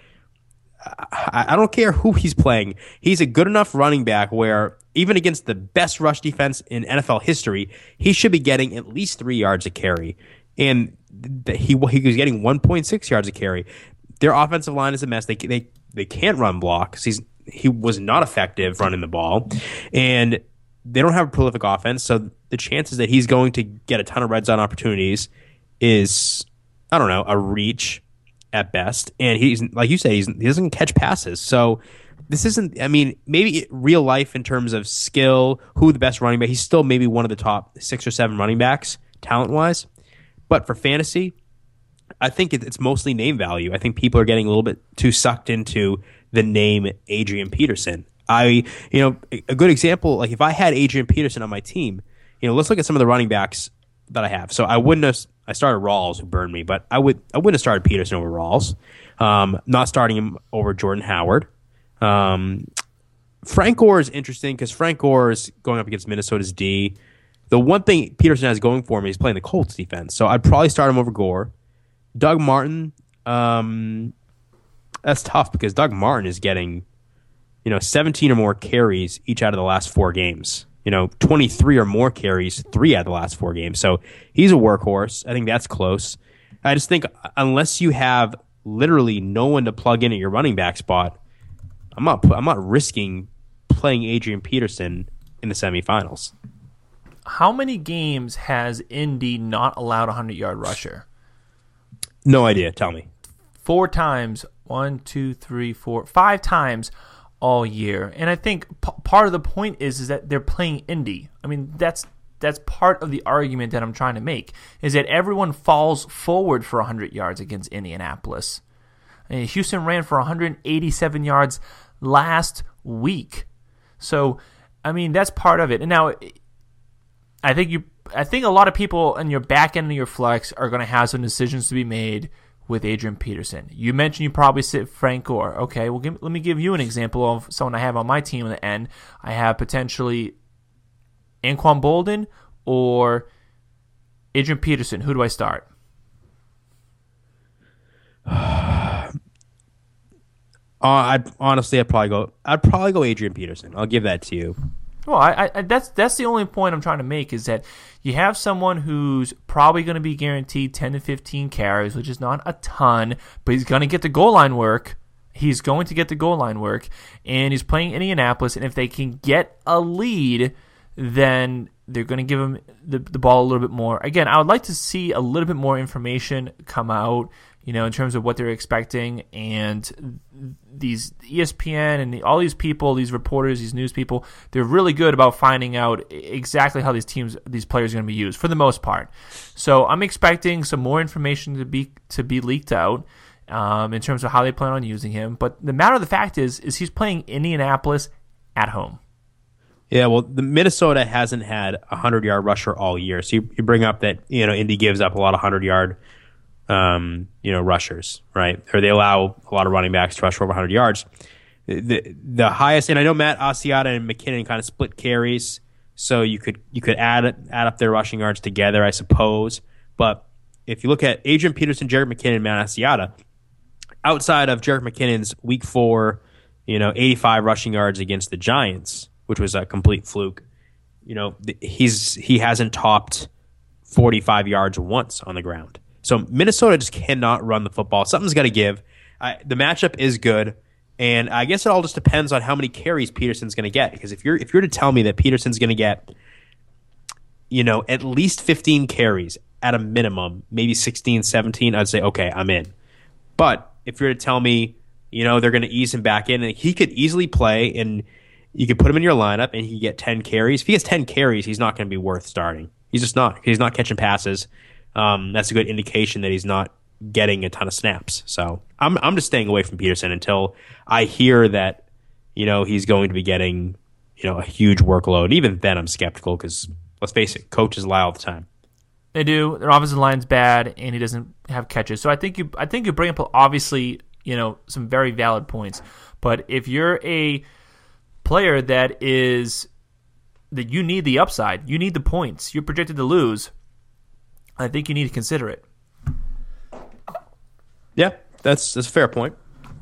I, I don't care who he's playing. He's a good enough running back where even against the best rush defense in N F L history, he should be getting at least three yards a carry. And th- he he was getting one point six yards a carry. Their offensive line is a mess. They they they can't run block because he's he was not effective running the ball, and they don't have a prolific offense. So the chances that he's going to get a ton of red zone opportunities is, I don't know, a reach at best. And he's, like you say, he's, he doesn't catch passes. So this isn't, I mean, maybe real life in terms of skill, who the best running back, he's still maybe one of the top six or seven running backs talent wise. But for fantasy, I think it, it's mostly name value. I think people are getting a little bit too sucked into the name Adrian Peterson. I, you know, a good example, like if I had Adrian Peterson on my team, you know, let's look at some of the running backs that I have. So I wouldn't have, I started Rawls, who burned me, but I would, I wouldn't have started Peterson over Rawls. Um, not starting him over Jordan Howard. Um, Frank Gore is interesting because Frank Gore is going up against Minnesota's D. The one thing Peterson has going for him is playing the Colts defense. So I'd probably start him over Gore. Doug Martin, um, that's tough because Doug Martin is getting, you know, seventeen or more carries each out of the last four games. You know, twenty-three or more carries, three out of the last four games. So he's a workhorse. I think that's close. I just think unless you have literally no one to plug in at your running back spot, I'm not I'm not risking playing Adrian Peterson in the semifinals. How many games has Indy not allowed a hundred-yard rusher? No idea. Tell me. Four times. One, two, three, four, five times all year. And I think p- part of the point is, is that they're playing Indy. I mean, that's that's part of the argument that I'm trying to make, is that everyone falls forward for one hundred yards against Indianapolis. I mean, Houston ran for one hundred eighty-seven yards last week. So, I mean, that's part of it. And now, I think you, I think a lot of people in your back end of your flex are going to have some decisions to be made with Adrian Peterson. You mentioned you probably sit Frank Gore. Okay, well, give, let me give you an example of someone I have on my team on the end. I have potentially Anquan Bolden or Adrian Peterson. Who do I start? Uh, I'd honestly, I'd probably go. I'd probably go Adrian Peterson. I'll give that to you. Well, I, I, that's that's the only point I'm trying to make, is that you have someone who's probably going to be guaranteed ten to fifteen carries, which is not a ton, but he's going to get the goal line work. He's going to get the goal line work, and he's playing Indianapolis. And if they can get a lead, then they're going to give him the, the ball a little bit more. Again, I would like to see a little bit more information come out, you know, in terms of what they're expecting. And these E S P N and the, all these people, these reporters, these news people, they're really good about finding out exactly how these teams, these players are going to be used for the most part. So I'm expecting some more information to be to be leaked out um, in terms of how they plan on using him. But the matter of the fact is, is he's playing Indianapolis at home. Yeah, well, the Minnesota hasn't had a hundred-yard rusher all year. So you, you bring up that, you know, Indy gives up a lot of hundred-yard Um, you know, rushers, right? Or they allow a lot of running backs to rush for over one hundred yards. The the highest, and I know Matt Asiata and McKinnon kind of split carries, so you could you could add add up their rushing yards together, I suppose. But if you look at Adrian Peterson, Jerick McKinnon, and Matt Asiata, outside of Jerick McKinnon's Week Four, you know, eighty-five rushing yards against the Giants, which was a complete fluke, you know, he's he hasn't topped forty-five yards once on the ground. So Minnesota just cannot run the football. Something's got to give. I, the matchup is good, and I guess it all just depends on how many carries Peterson's going to get. Because if you're if you're to tell me that Peterson's going to get, you know, at least fifteen carries at a minimum, maybe sixteen, seventeen, I'd say okay, I'm in. But if you're to tell me, you know, they're going to ease him back in, and he could easily play, and you could put him in your lineup, and he could get ten carries. If he gets ten carries, he's not going to be worth starting. He's just not. He's not catching passes. Um, that's a good indication that he's not getting a ton of snaps. So I'm I'm just staying away from Peterson until I hear that, you know, he's going to be getting, you know, a huge workload. Even then, I'm skeptical because let's face it, coaches lie all the time. They do. Their offensive line's bad, and he doesn't have catches. So I think you I think you bring up obviously, you know, some very valid points. But if you're a player that is that you need the upside, you need the points, you're projected to lose, I think you need to consider it. Yeah, that's that's a fair point.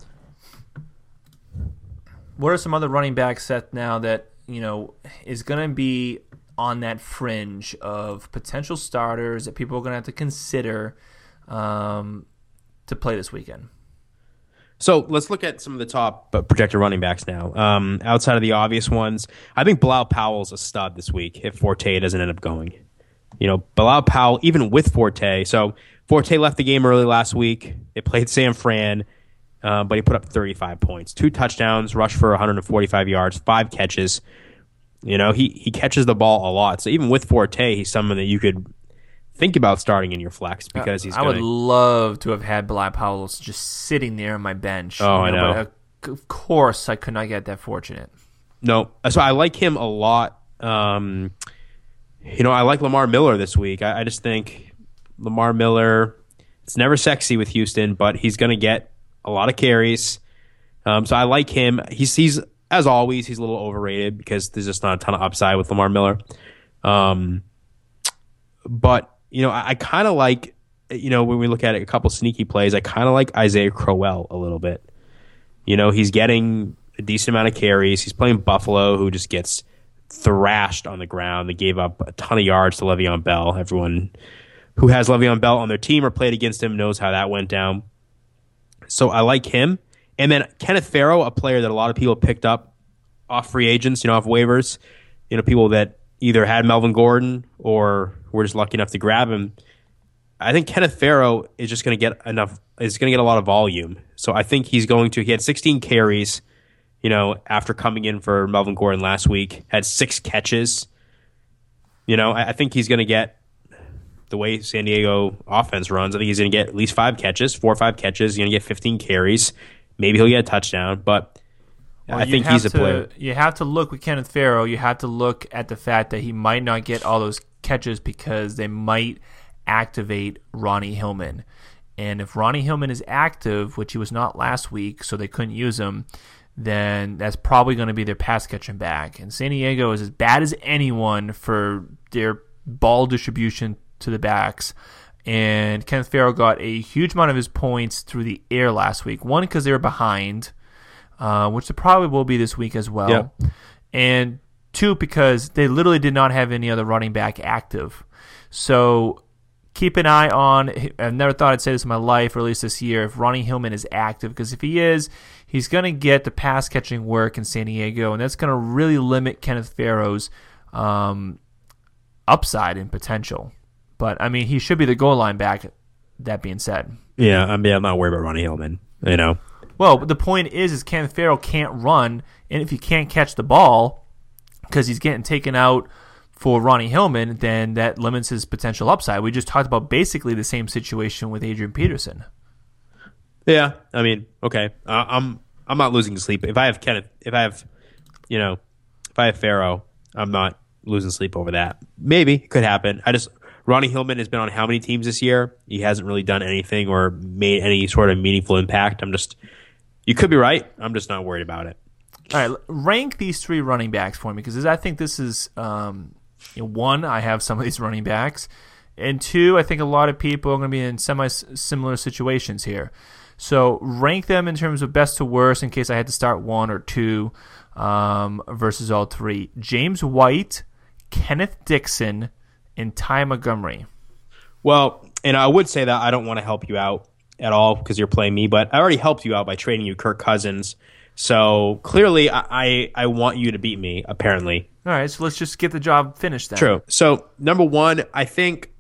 What are some other running backs set now that, you know, is going to be on that fringe of potential starters that people are going to have to consider um, to play this weekend? So let's look at some of the top projected running backs now. Um, outside of the obvious ones, I think Bilal Powell's a stud this week if Forte doesn't end up going. You know, Bilal Powell, even with Forte, so Forte left the game early last week. They played San Fran, uh, but he put up thirty-five points, two touchdowns, rushed for one hundred forty-five yards, five catches. You know, he, he catches the ball a lot. So even with Forte, he's someone that you could think about starting in your flex because he's. I gonna... would love to have had Bilal Powell just sitting there on my bench. Oh, you know, I know. But, uh, of course, I could not get that fortunate. No, so I like him a lot. Um, You know, I like Lamar Miller this week. I, I just think Lamar Miller, it's never sexy with Houston, but he's going to get a lot of carries. Um, so I like him. He's, he's, as always, he's a little overrated because there's just not a ton of upside with Lamar Miller. Um, but, you know, I, I kind of like, you know, when we look at it, a couple sneaky plays, I kind of like Isaiah Crowell a little bit. You know, he's getting a decent amount of carries. He's playing Buffalo, who just gets thrashed on the ground. They gave up a ton of yards to Le'Veon Bell. Everyone who has Le'Veon Bell on their team or played against him knows how that went down. So I like him. And then Kenneth Farrow, a player that a lot of people picked up off free agents, you know, off waivers, you know, people that either had Melvin Gordon or were just lucky enough to grab him. I think Kenneth Farrow is just going to get enough, is going to get a lot of volume. So I think he's going to, he had sixteen carries, you know, after coming in for Melvin Gordon last week, had six catches. You know, I, I think he's going to get the way San Diego offense runs. I think he's going to get at least five catches, four or five catches. He's going to get fifteen carries. Maybe he'll get a touchdown, but well, I think he's a to, player. You have to look with Kenneth Farrow. You have to look at the fact that he might not get all those catches because they might activate Ronnie Hillman. And if Ronnie Hillman is active, which he was not last week, so they couldn't use him, then that's probably going to be their pass catching back. And San Diego is as bad as anyone for their ball distribution to the backs. And Kenneth Farrow got a huge amount of his points through the air last week. One, because they were behind, uh, which they probably will be this week as well. Yep. And two, because they literally did not have any other running back active. So keep an eye on, I've never thought I'd say this in my life, or at least this year, if Ronnie Hillman is active. Because if he is, he's going to get the pass catching work in San Diego, and that's going to really limit Kenneth Farrow's um, upside and potential. But, I mean, he should be the goal line back, that being said. Yeah, I mean, I'm not worried about Ronnie Hillman, you know. Well, the point is, is Kenneth Farrow can't run, and if he can't catch the ball because he's getting taken out for Ronnie Hillman, then that limits his potential upside. We just talked about basically the same situation with Adrian Peterson. Yeah, I mean, okay. Uh, I'm I'm not losing sleep. If I have Kenneth, if I have, you know, if I have Farrow, I'm not losing sleep over that. Maybe it could happen. I just Ronnie Hillman has been on how many teams this year? He hasn't really done anything or made any sort of meaningful impact. I'm just, you could be right. I'm just not worried about it. All right, rank these three running backs for me, because I think this is, um, you know, one, I have some of these running backs, and two, I think a lot of people are going to be in semi-similar situations here. So rank them in terms of best to worst in case I had to start one or two um, versus all three. James White, Kenneth Dixon, and Ty Montgomery. Well, and I would say that I don't want to help you out at all because you're playing me, but I already helped you out by trading you Kirk Cousins. So clearly I, I, I want you to beat me, apparently. All right, so let's just get the job finished then. True. So number one, I think,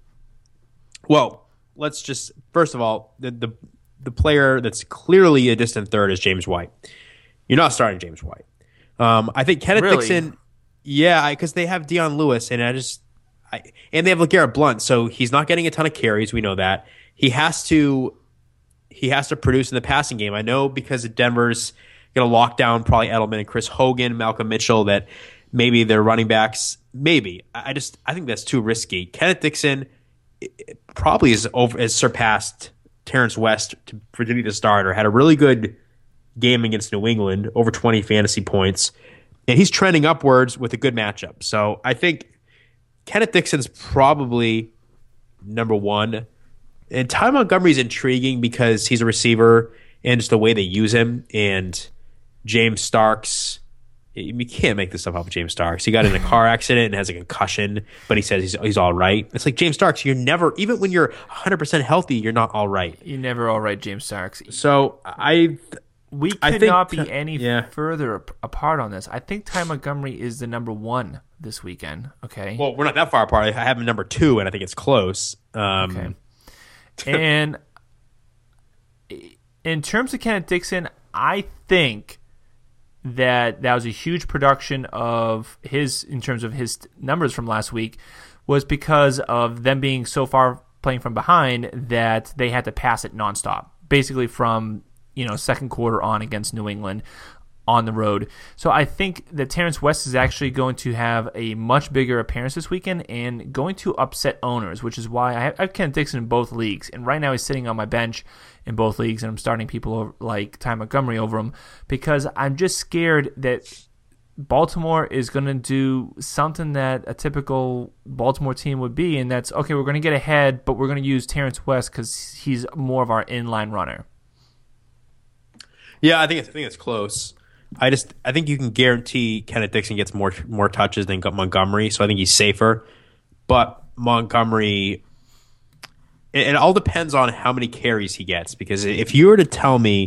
well, let's just, first of all, the, the, the player that's clearly a distant third is James White. You're not starting James White. Um, I think Kenneth really? Dixon, yeah, because they have Dion Lewis, and I just, I, and they have LeGarrette Blount, so he's not getting a ton of carries. We know that he has to, he has to produce in the passing game. I know because Denver's going to lock down probably Edelman and Chris Hogan, Malcolm Mitchell, that maybe their running backs, maybe. I just, I think that's too risky. Kenneth Dixon probably is over, has surpassed Terrence West to, for to be the starter. Had a really good game against New England, over twenty fantasy points, and he's trending upwards with a good matchup. So I think Kenneth Dixon's probably number one. And Ty Montgomery's intriguing because he's a receiver and just the way they use him. And James Starks, you can't make this stuff up with James Starks. He got in a car accident and has a concussion, but he says he's he's all right. It's like, James Starks, you're never, even when you're one hundred percent healthy, you're not all right. You're never all right, James Starks. So I... We could I think, not be any yeah. further ap- apart on this. I think Ty Montgomery is the number one this weekend. Okay. Well, we're not that far apart. I have him number two, and I think it's close. Um, okay. And in terms of Kenneth Dixon, I think that that was a huge production of his, in terms of his numbers from last week, was because of them being so far playing from behind that they had to pass it nonstop, basically from, you know, second quarter on against New England on the road. So I think that Terrence West is actually going to have a much bigger appearance this weekend and going to upset owners, which is why I have, I have Kenneth Dixon in both leagues. And right now he's sitting on my bench in both leagues, and I'm starting people over, like Ty Montgomery over him, because I'm just scared that Baltimore is going to do something that a typical Baltimore team would be, and that's, okay, we're going to get ahead, but we're going to use Terrence West because he's more of our inline runner. Yeah, I think it's, I think it's close. I just I think you can guarantee Kenneth Dixon gets more more touches than Montgomery, so I think he's safer. But Montgomery, it, it all depends on how many carries he gets. Because if you were to tell me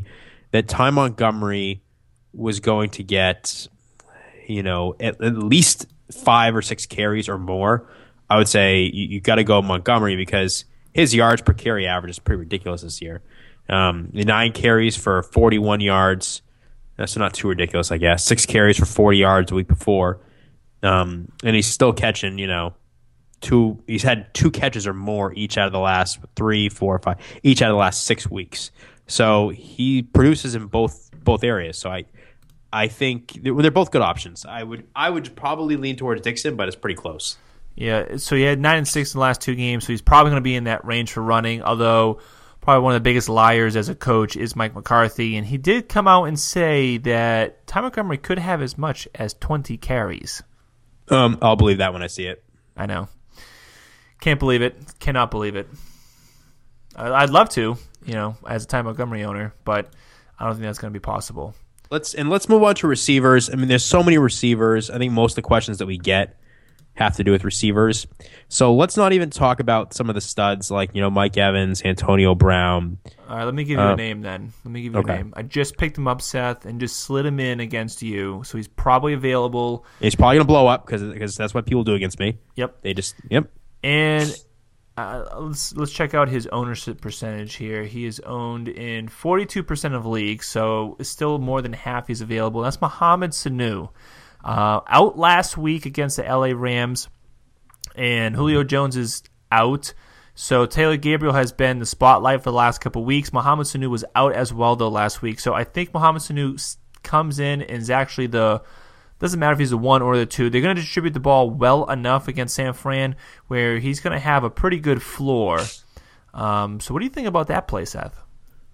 that Ty Montgomery was going to get, you know, at, at least five or six carries or more, I would say you, you got to go Montgomery because his yards per carry average is pretty ridiculous this year. Um, the nine carries for forty-one yards. That's not too ridiculous, I guess. Six carries for forty yards a week before. Um, and he's still catching, you know, two. He's had two catches or more each out of the last three, four, five, each out of the last six weeks. So he produces in both both areas. So I, I think they're, they're both good options. I would I would probably lean towards Dixon, but it's pretty close. Yeah. So he had nine and six in the last two games. So he's probably going to be in that range for running. Although probably one of the biggest liars as a coach is Mike McCarthy, and he did come out and say that Ty Montgomery could have as much as twenty carries. Um, I'll believe that when I see it. I know. Can't believe it. Cannot believe it. I'd love to, you know, as a Ty Montgomery owner, but I don't think that's going to be possible. Let's and let's move on to receivers. I mean, there's so many receivers. I think most of the questions that we get have to do with receivers. So let's not even talk about some of the studs like, you know, Mike Evans, Antonio Brown. All right, let me give you uh, a name then. Let me give you okay. a name. I just picked him up, Seth, and just slid him in against you, so he's probably available. He's probably going to blow up because because that's what people do against me. Yep. They just, yep. And uh, let's let's check out his ownership percentage here. He is owned in forty-two percent of leagues, so still more than half he's available. That's Mohamed Sanu. Uh, out last week against the L A Rams, and Julio Jones is out. So Taylor Gabriel has been the spotlight for the last couple weeks. Mohamed Sanu was out as well, though, last week. So I think Mohamed Sanu comes in and is actually the – doesn't matter if he's the one or the two. They're going to distribute the ball well enough against San Fran where he's going to have a pretty good floor. Um, so what do you think about that play, Seth?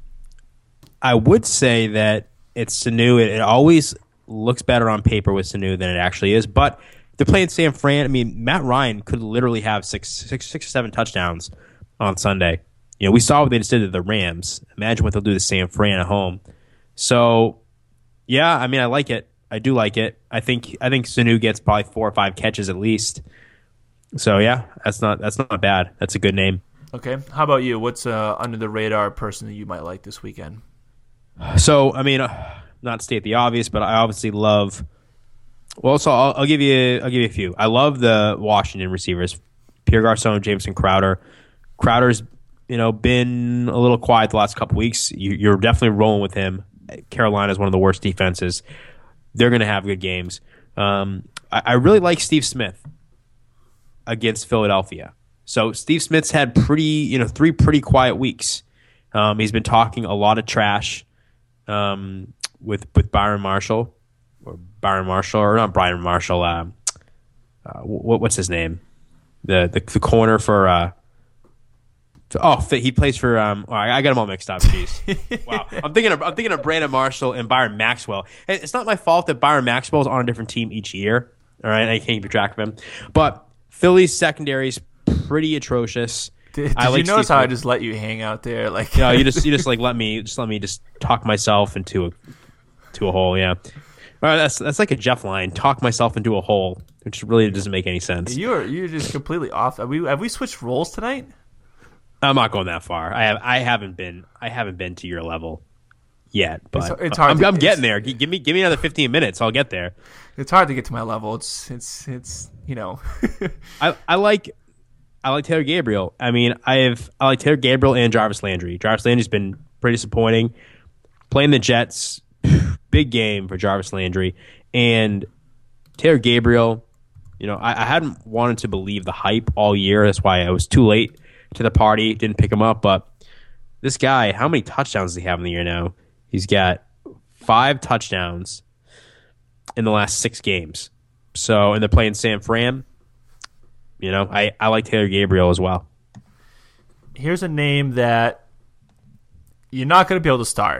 I would say that it's Sanu. It, it always looks better on paper with Sanu than it actually is. But they're playing San Fran. I mean, Matt Ryan could literally have six, six, six or seven touchdowns on Sunday. You know, we saw what they just did to the Rams. Imagine what they'll do to San Fran at home. So, yeah, I mean, I like it. I do like it. I think I think Sanu gets probably four or five catches at least. So yeah, that's not that's not bad. That's a good name. Okay. How about you? What's uh, under the radar person that you might like this weekend? So I mean, uh, not to state the obvious, but I obviously love. Well, so I'll, I'll give you I'll give you a few. I love the Washington receivers, Pierre Garçon, Jameson Crowder. Crowder's you know been a little quiet the last couple weeks. You, you're definitely rolling with him. Carolina is one of the worst defenses. They're going to have good games. Um, I, I really like Steve Smith against Philadelphia. So Steve Smith's had pretty, you know, three pretty quiet weeks. Um, he's been talking a lot of trash um, with with Byron Marshall, or Byron Marshall, or not Byron Marshall. Uh, uh, what, what's his name? The the, the corner for. Uh, Oh, he plays for. Um, oh, I got them all mixed up. Jeez, wow. I'm thinking of I'm thinking of Brandon Marshall and Byron Maxwell. And it's not my fault that Byron Maxwell is on a different team each year. All right, I can't keep track of him. But Philly's secondary is pretty atrocious. Did, did I like you notice Steve how Smith. I just let you hang out there? Like, you know, you just you just like let me just let me just talk myself into a to a hole. Yeah. All right, that's that's like a Jeff line. Talk myself into a hole, which really doesn't make any sense. You're you're just completely off. Have we have we switched roles tonight? I'm not going that far. I have. I haven't been. I haven't been to your level yet, but it's, it's hard I'm, to, I'm getting it's, there. Give me. Give me another fifteen minutes. I'll get there. It's hard to get to my level. It's. It's. It's. You know. I. I like. I like Taylor Gabriel. I mean, I have. I like Taylor Gabriel and Jarvis Landry. Jarvis Landry's been pretty disappointing. Playing the Jets, big game for Jarvis Landry and Taylor Gabriel. You know, I, I hadn't wanted to believe the hype all year. That's why I was too late to the party, didn't pick him up. But this guy, how many touchdowns does he have in the year now? He's got five touchdowns in the last six games. So, and they're playing San Fran. You know, I, I like Taylor Gabriel as well. Here's a name that you're not going to be able to start.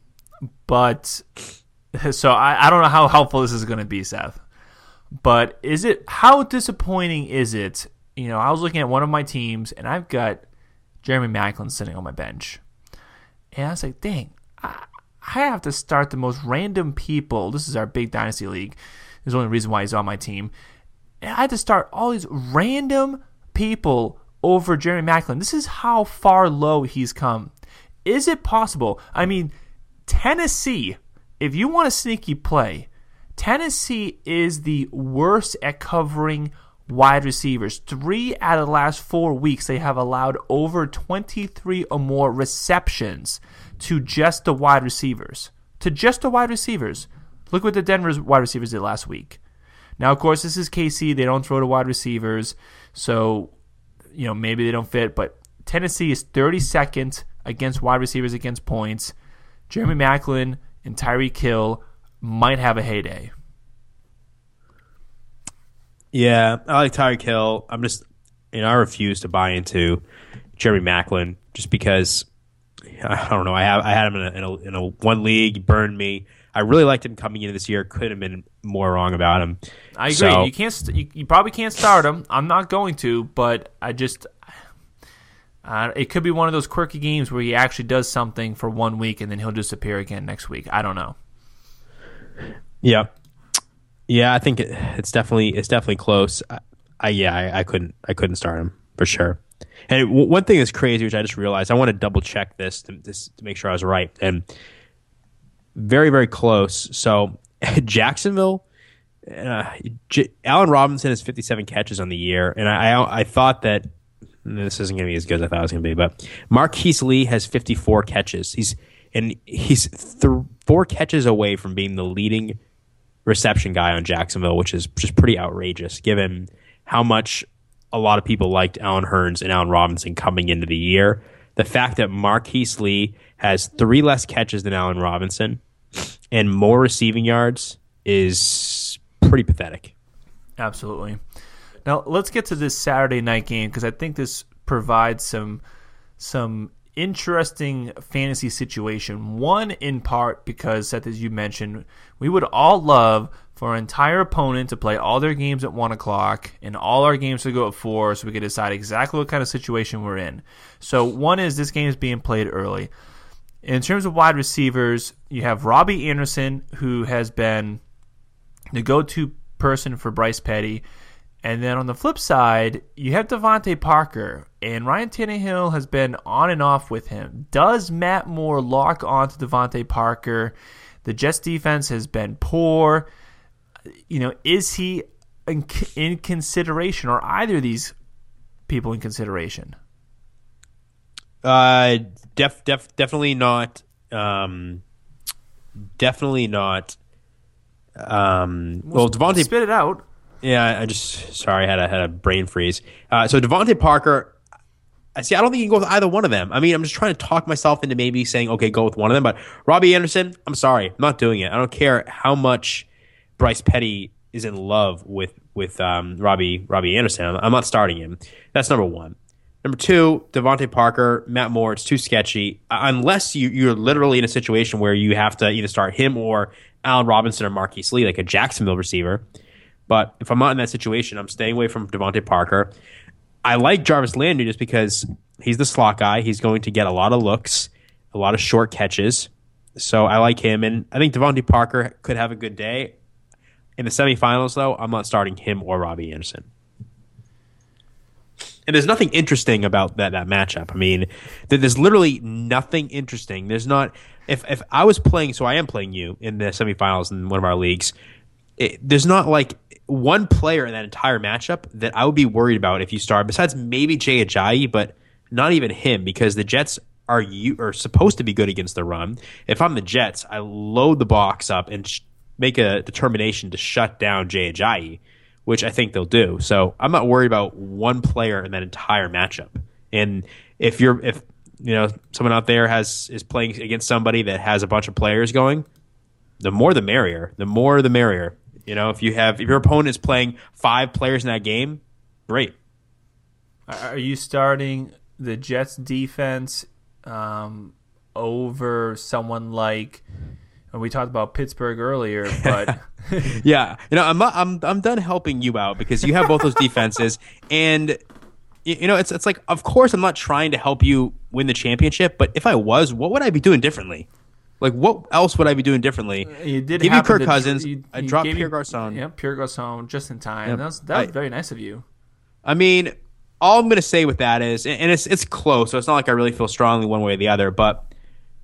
But, so I, I don't know how helpful this is going to be, Seth. But is it, how disappointing is it? You know, I was looking at one of my teams, and I've got Jeremy Maclin sitting on my bench. And I was like, dang, I, I have to start the most random people. This is our big dynasty league. There's the only reason why he's on my team. And I had to start all these random people over Jeremy Maclin. This is how far low he's come. Is it possible? I mean, Tennessee, if you want a sneaky play, Tennessee is the worst at covering wide receivers. Three out of the last four weeks, they have allowed over twenty-three or more receptions to just the wide receivers. To just the wide receivers. Look what the Denver's wide receivers did last week. Now, of course, this is K C. They don't throw to wide receivers, so you know maybe they don't fit. But Tennessee is thirty-second against wide receivers against points. Jeremy Maclin and Tyreek Hill might have a heyday. Yeah, I like Tyreek Hill. I'm just, you know, I refuse to buy into Jeremy Maclin just because I don't know. I have I had him in a, in a, in a one league, he burned me. I really liked him coming into this year. Couldn't have been more wrong about him. I agree. So, you can't. You, you probably can't start him. I'm not going to, but I just. Uh, it could be one of those quirky games where he actually does something for one week and then he'll disappear again next week. I don't know. Yeah, yeah. I think it, it's definitely it's definitely close. I, I yeah, I, I couldn't I couldn't start him for sure. And it, one thing that's crazy, which I just realized, I want to double check this to, this to make sure I was right. And very very close. So Jacksonville, uh, J- Allen Robinson has fifty-seven catches on the year, and I I, I thought that. This isn't going to be as good as I thought it was going to be, but Marquise Lee has fifty-four catches. He's and he's th- four catches away from being the leading reception guy on Jacksonville, which is just pretty outrageous given how much a lot of people liked Allen Hurns and Allen Robinson coming into the year. The fact that Marquise Lee has three less catches than Allen Robinson and more receiving yards is pretty pathetic. Absolutely. Now, let's get to this Saturday night game because I think this provides some some interesting fantasy situation. One, in part, because, Seth, as you mentioned, we would all love for our entire opponent to play all their games at one o'clock and all our games to go at four so we can decide exactly what kind of situation we're in. So one is this game is being played early. In terms of wide receivers, you have Robbie Anderson, who has been the go-to person for Bryce Petty. And then on the flip side, you have Devontae Parker, and Ryan Tannehill has been on and off with him. Does Matt Moore lock on to Devontae Parker? The Jets defense has been poor. You know, is he in, in consideration, or either of these people in consideration? Uh, def, def, definitely not. Um, definitely not. Um, well, Devontae, spit it out. Yeah, I just sorry, I had a had a brain freeze. Uh, so Devontae Parker, I see. I don't think you can go with either one of them. I mean, I'm just trying to talk myself into maybe saying, okay, go with one of them. But Robbie Anderson, I'm sorry, I'm not doing it. I don't care how much Bryce Petty is in love with with um, Robbie Robbie Anderson. I'm, I'm not starting him. That's number one. Number two, Devontae Parker, Matt Moore. It's too sketchy uh, unless you you're literally in a situation where you have to either start him or Allen Robinson or Marquise Lee, like a Jacksonville receiver. But if I'm not in that situation, I'm staying away from Devontae Parker. I like Jarvis Landry just because he's the slot guy. He's going to get a lot of looks, a lot of short catches. So I like him. And I think Devontae Parker could have a good day. In the semifinals, though, I'm not starting him or Robbie Anderson. And there's nothing interesting about that, that matchup. I mean, there's literally nothing interesting. There's not – if if I was playing – so I am playing you in the semifinals in one of our leagues. It, there's not like – one player in that entire matchup that I would be worried about if you start, besides maybe Jay Ajayi, but not even him, because the Jets are you are supposed to be good against the run. If I'm the Jets, I load the box up and sh- make a determination to shut down Jay Ajayi, which I think they'll do. So I'm not worried about one player in that entire matchup. And if you're if you know someone out there has is playing against somebody that has a bunch of players going, the more the merrier. The more the merrier. You know, if you have if your opponent is playing five players in that game, great. Are you starting the Jets defense um, over someone like? And we talked about Pittsburgh earlier, but yeah, you know, I'm not, I'm I'm done helping you out because you have both those defenses, and you know, it's it's like, of course, I'm not trying to help you win the championship, but if I was, what would I be doing differently? Like, what else would I be doing differently? You did give you Kirk to, Cousins. You, I you dropped Pierre Garçon. Yeah, Pierre Garçon just in time. Yep. That was, that was I, very nice of you. I mean, all I'm going to say with that is, and it's it's close, so it's not like I really feel strongly one way or the other, but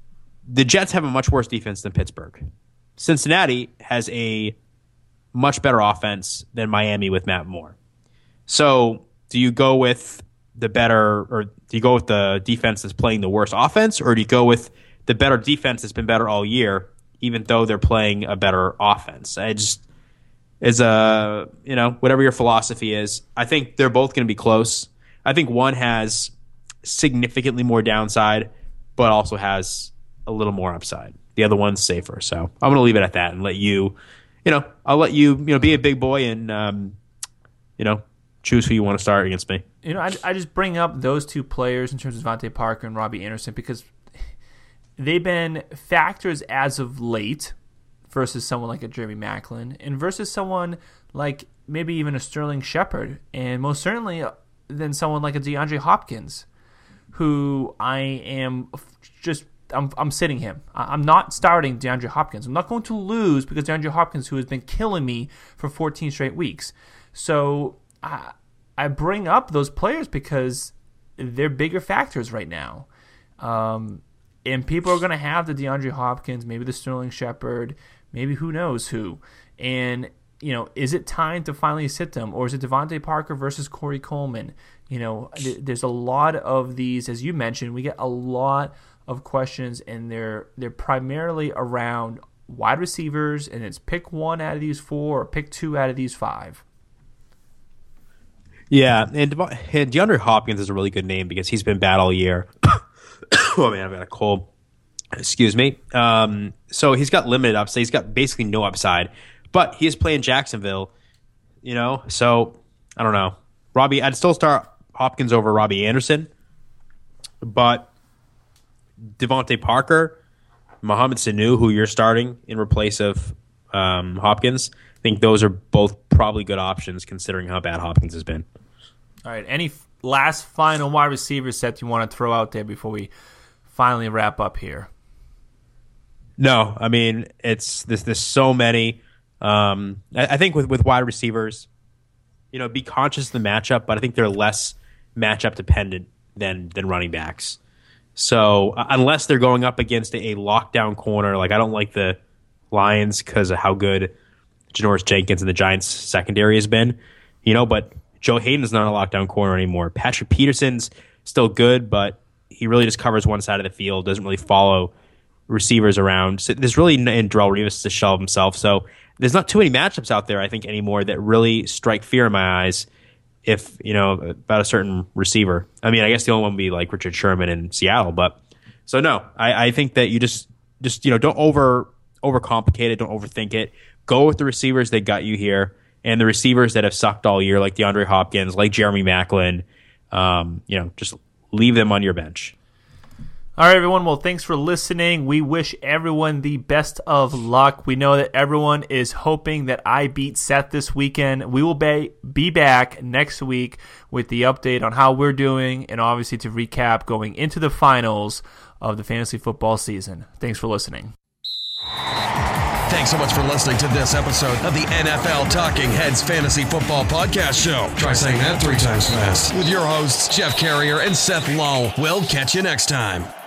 the Jets have a much worse defense than Pittsburgh. Cincinnati has a much better offense than Miami with Matt Moore. So do you go with the better, or do you go with the defense that's playing the worst offense, or do you go with the better defense that's been better all year, even though they're playing a better offense? I just, is a, you know, whatever your philosophy is, I think they're both going to be close. I think one has significantly more downside, but also has a little more upside. The other one's safer. So I'm going to leave it at that and let you, you know, I'll let you, you know, be a big boy and, um, you know, choose who you want to start against me. You know, I, I just bring up those two players in terms of Devontae Parker and Robbie Anderson because they've been factors as of late versus someone like a Jeremy Maclin and versus someone like maybe even a Sterling Shepard, and most certainly than someone like a DeAndre Hopkins, who I am just I'm I'm sitting him. I'm not starting DeAndre Hopkins. I'm not going to lose because DeAndre Hopkins, who has been killing me for fourteen straight weeks. So I I bring up those players because they're bigger factors right now. Um, and people are going to have the DeAndre Hopkins, maybe the Sterling Shepard, maybe who knows who. And, you know, is it time to finally sit them? Or is it Devontae Parker versus Corey Coleman? You know, th- there's a lot of these, as you mentioned, we get a lot of questions, and they're they're primarily around wide receivers, and it's pick one out of these four or pick two out of these five. Yeah, and, De- and DeAndre Hopkins is a really good name because he's been bad all year. Oh, man, I've got a cold. Excuse me. Um, so he's got limited upside. He's got basically no upside. But he is playing Jacksonville, you know? So, I don't know. Robbie, I'd still start Hopkins over Robbie Anderson. But Devontae Parker, Mohamed Sanu, who you're starting in replace of um, Hopkins, I think those are both probably good options considering how bad Hopkins has been. All right. Any f- last final wide receiver sets you want to throw out there before we finally wrap up here? No, I mean, it's there's, there's so many. Um, I, I think with, with wide receivers, you know, be conscious of the matchup, but I think they're less matchup dependent than than running backs. So uh, unless they're going up against a, a lockdown corner, like I don't like the Lions because of how good Janoris Jenkins and the Giants secondary has been, you know, but Joe Hayden's not a lockdown corner anymore. Patrick Peterson's still good, but he really just covers one side of the field, doesn't really follow receivers around. So there's really, and Darrelle Revis to shell himself. So there's not too many matchups out there, I think, anymore that really strike fear in my eyes if, you know, about a certain receiver. I mean, I guess the only one would be like Richard Sherman in Seattle, but so no, I, I think that you just, just, you know, don't over, overcomplicate it. Don't overthink it. Go with the receivers that got you here, and the receivers that have sucked all year, like DeAndre Hopkins, like Jeremy Maclin. Um, you know, just leave them on your bench. All right, everyone. Well, thanks for listening. We wish everyone the best of luck. We know that everyone is hoping that I beat Seth this weekend. We will be, be back next week with the update on how we're doing and obviously to recap going into the finals of the fantasy football season. Thanks for listening. Thanks so much for listening to this episode of the N F L Talking Heads Fantasy Football Podcast Show. Try saying that three times fast. With your hosts, Jeff Carrier and Seth Lull. We'll catch you next time.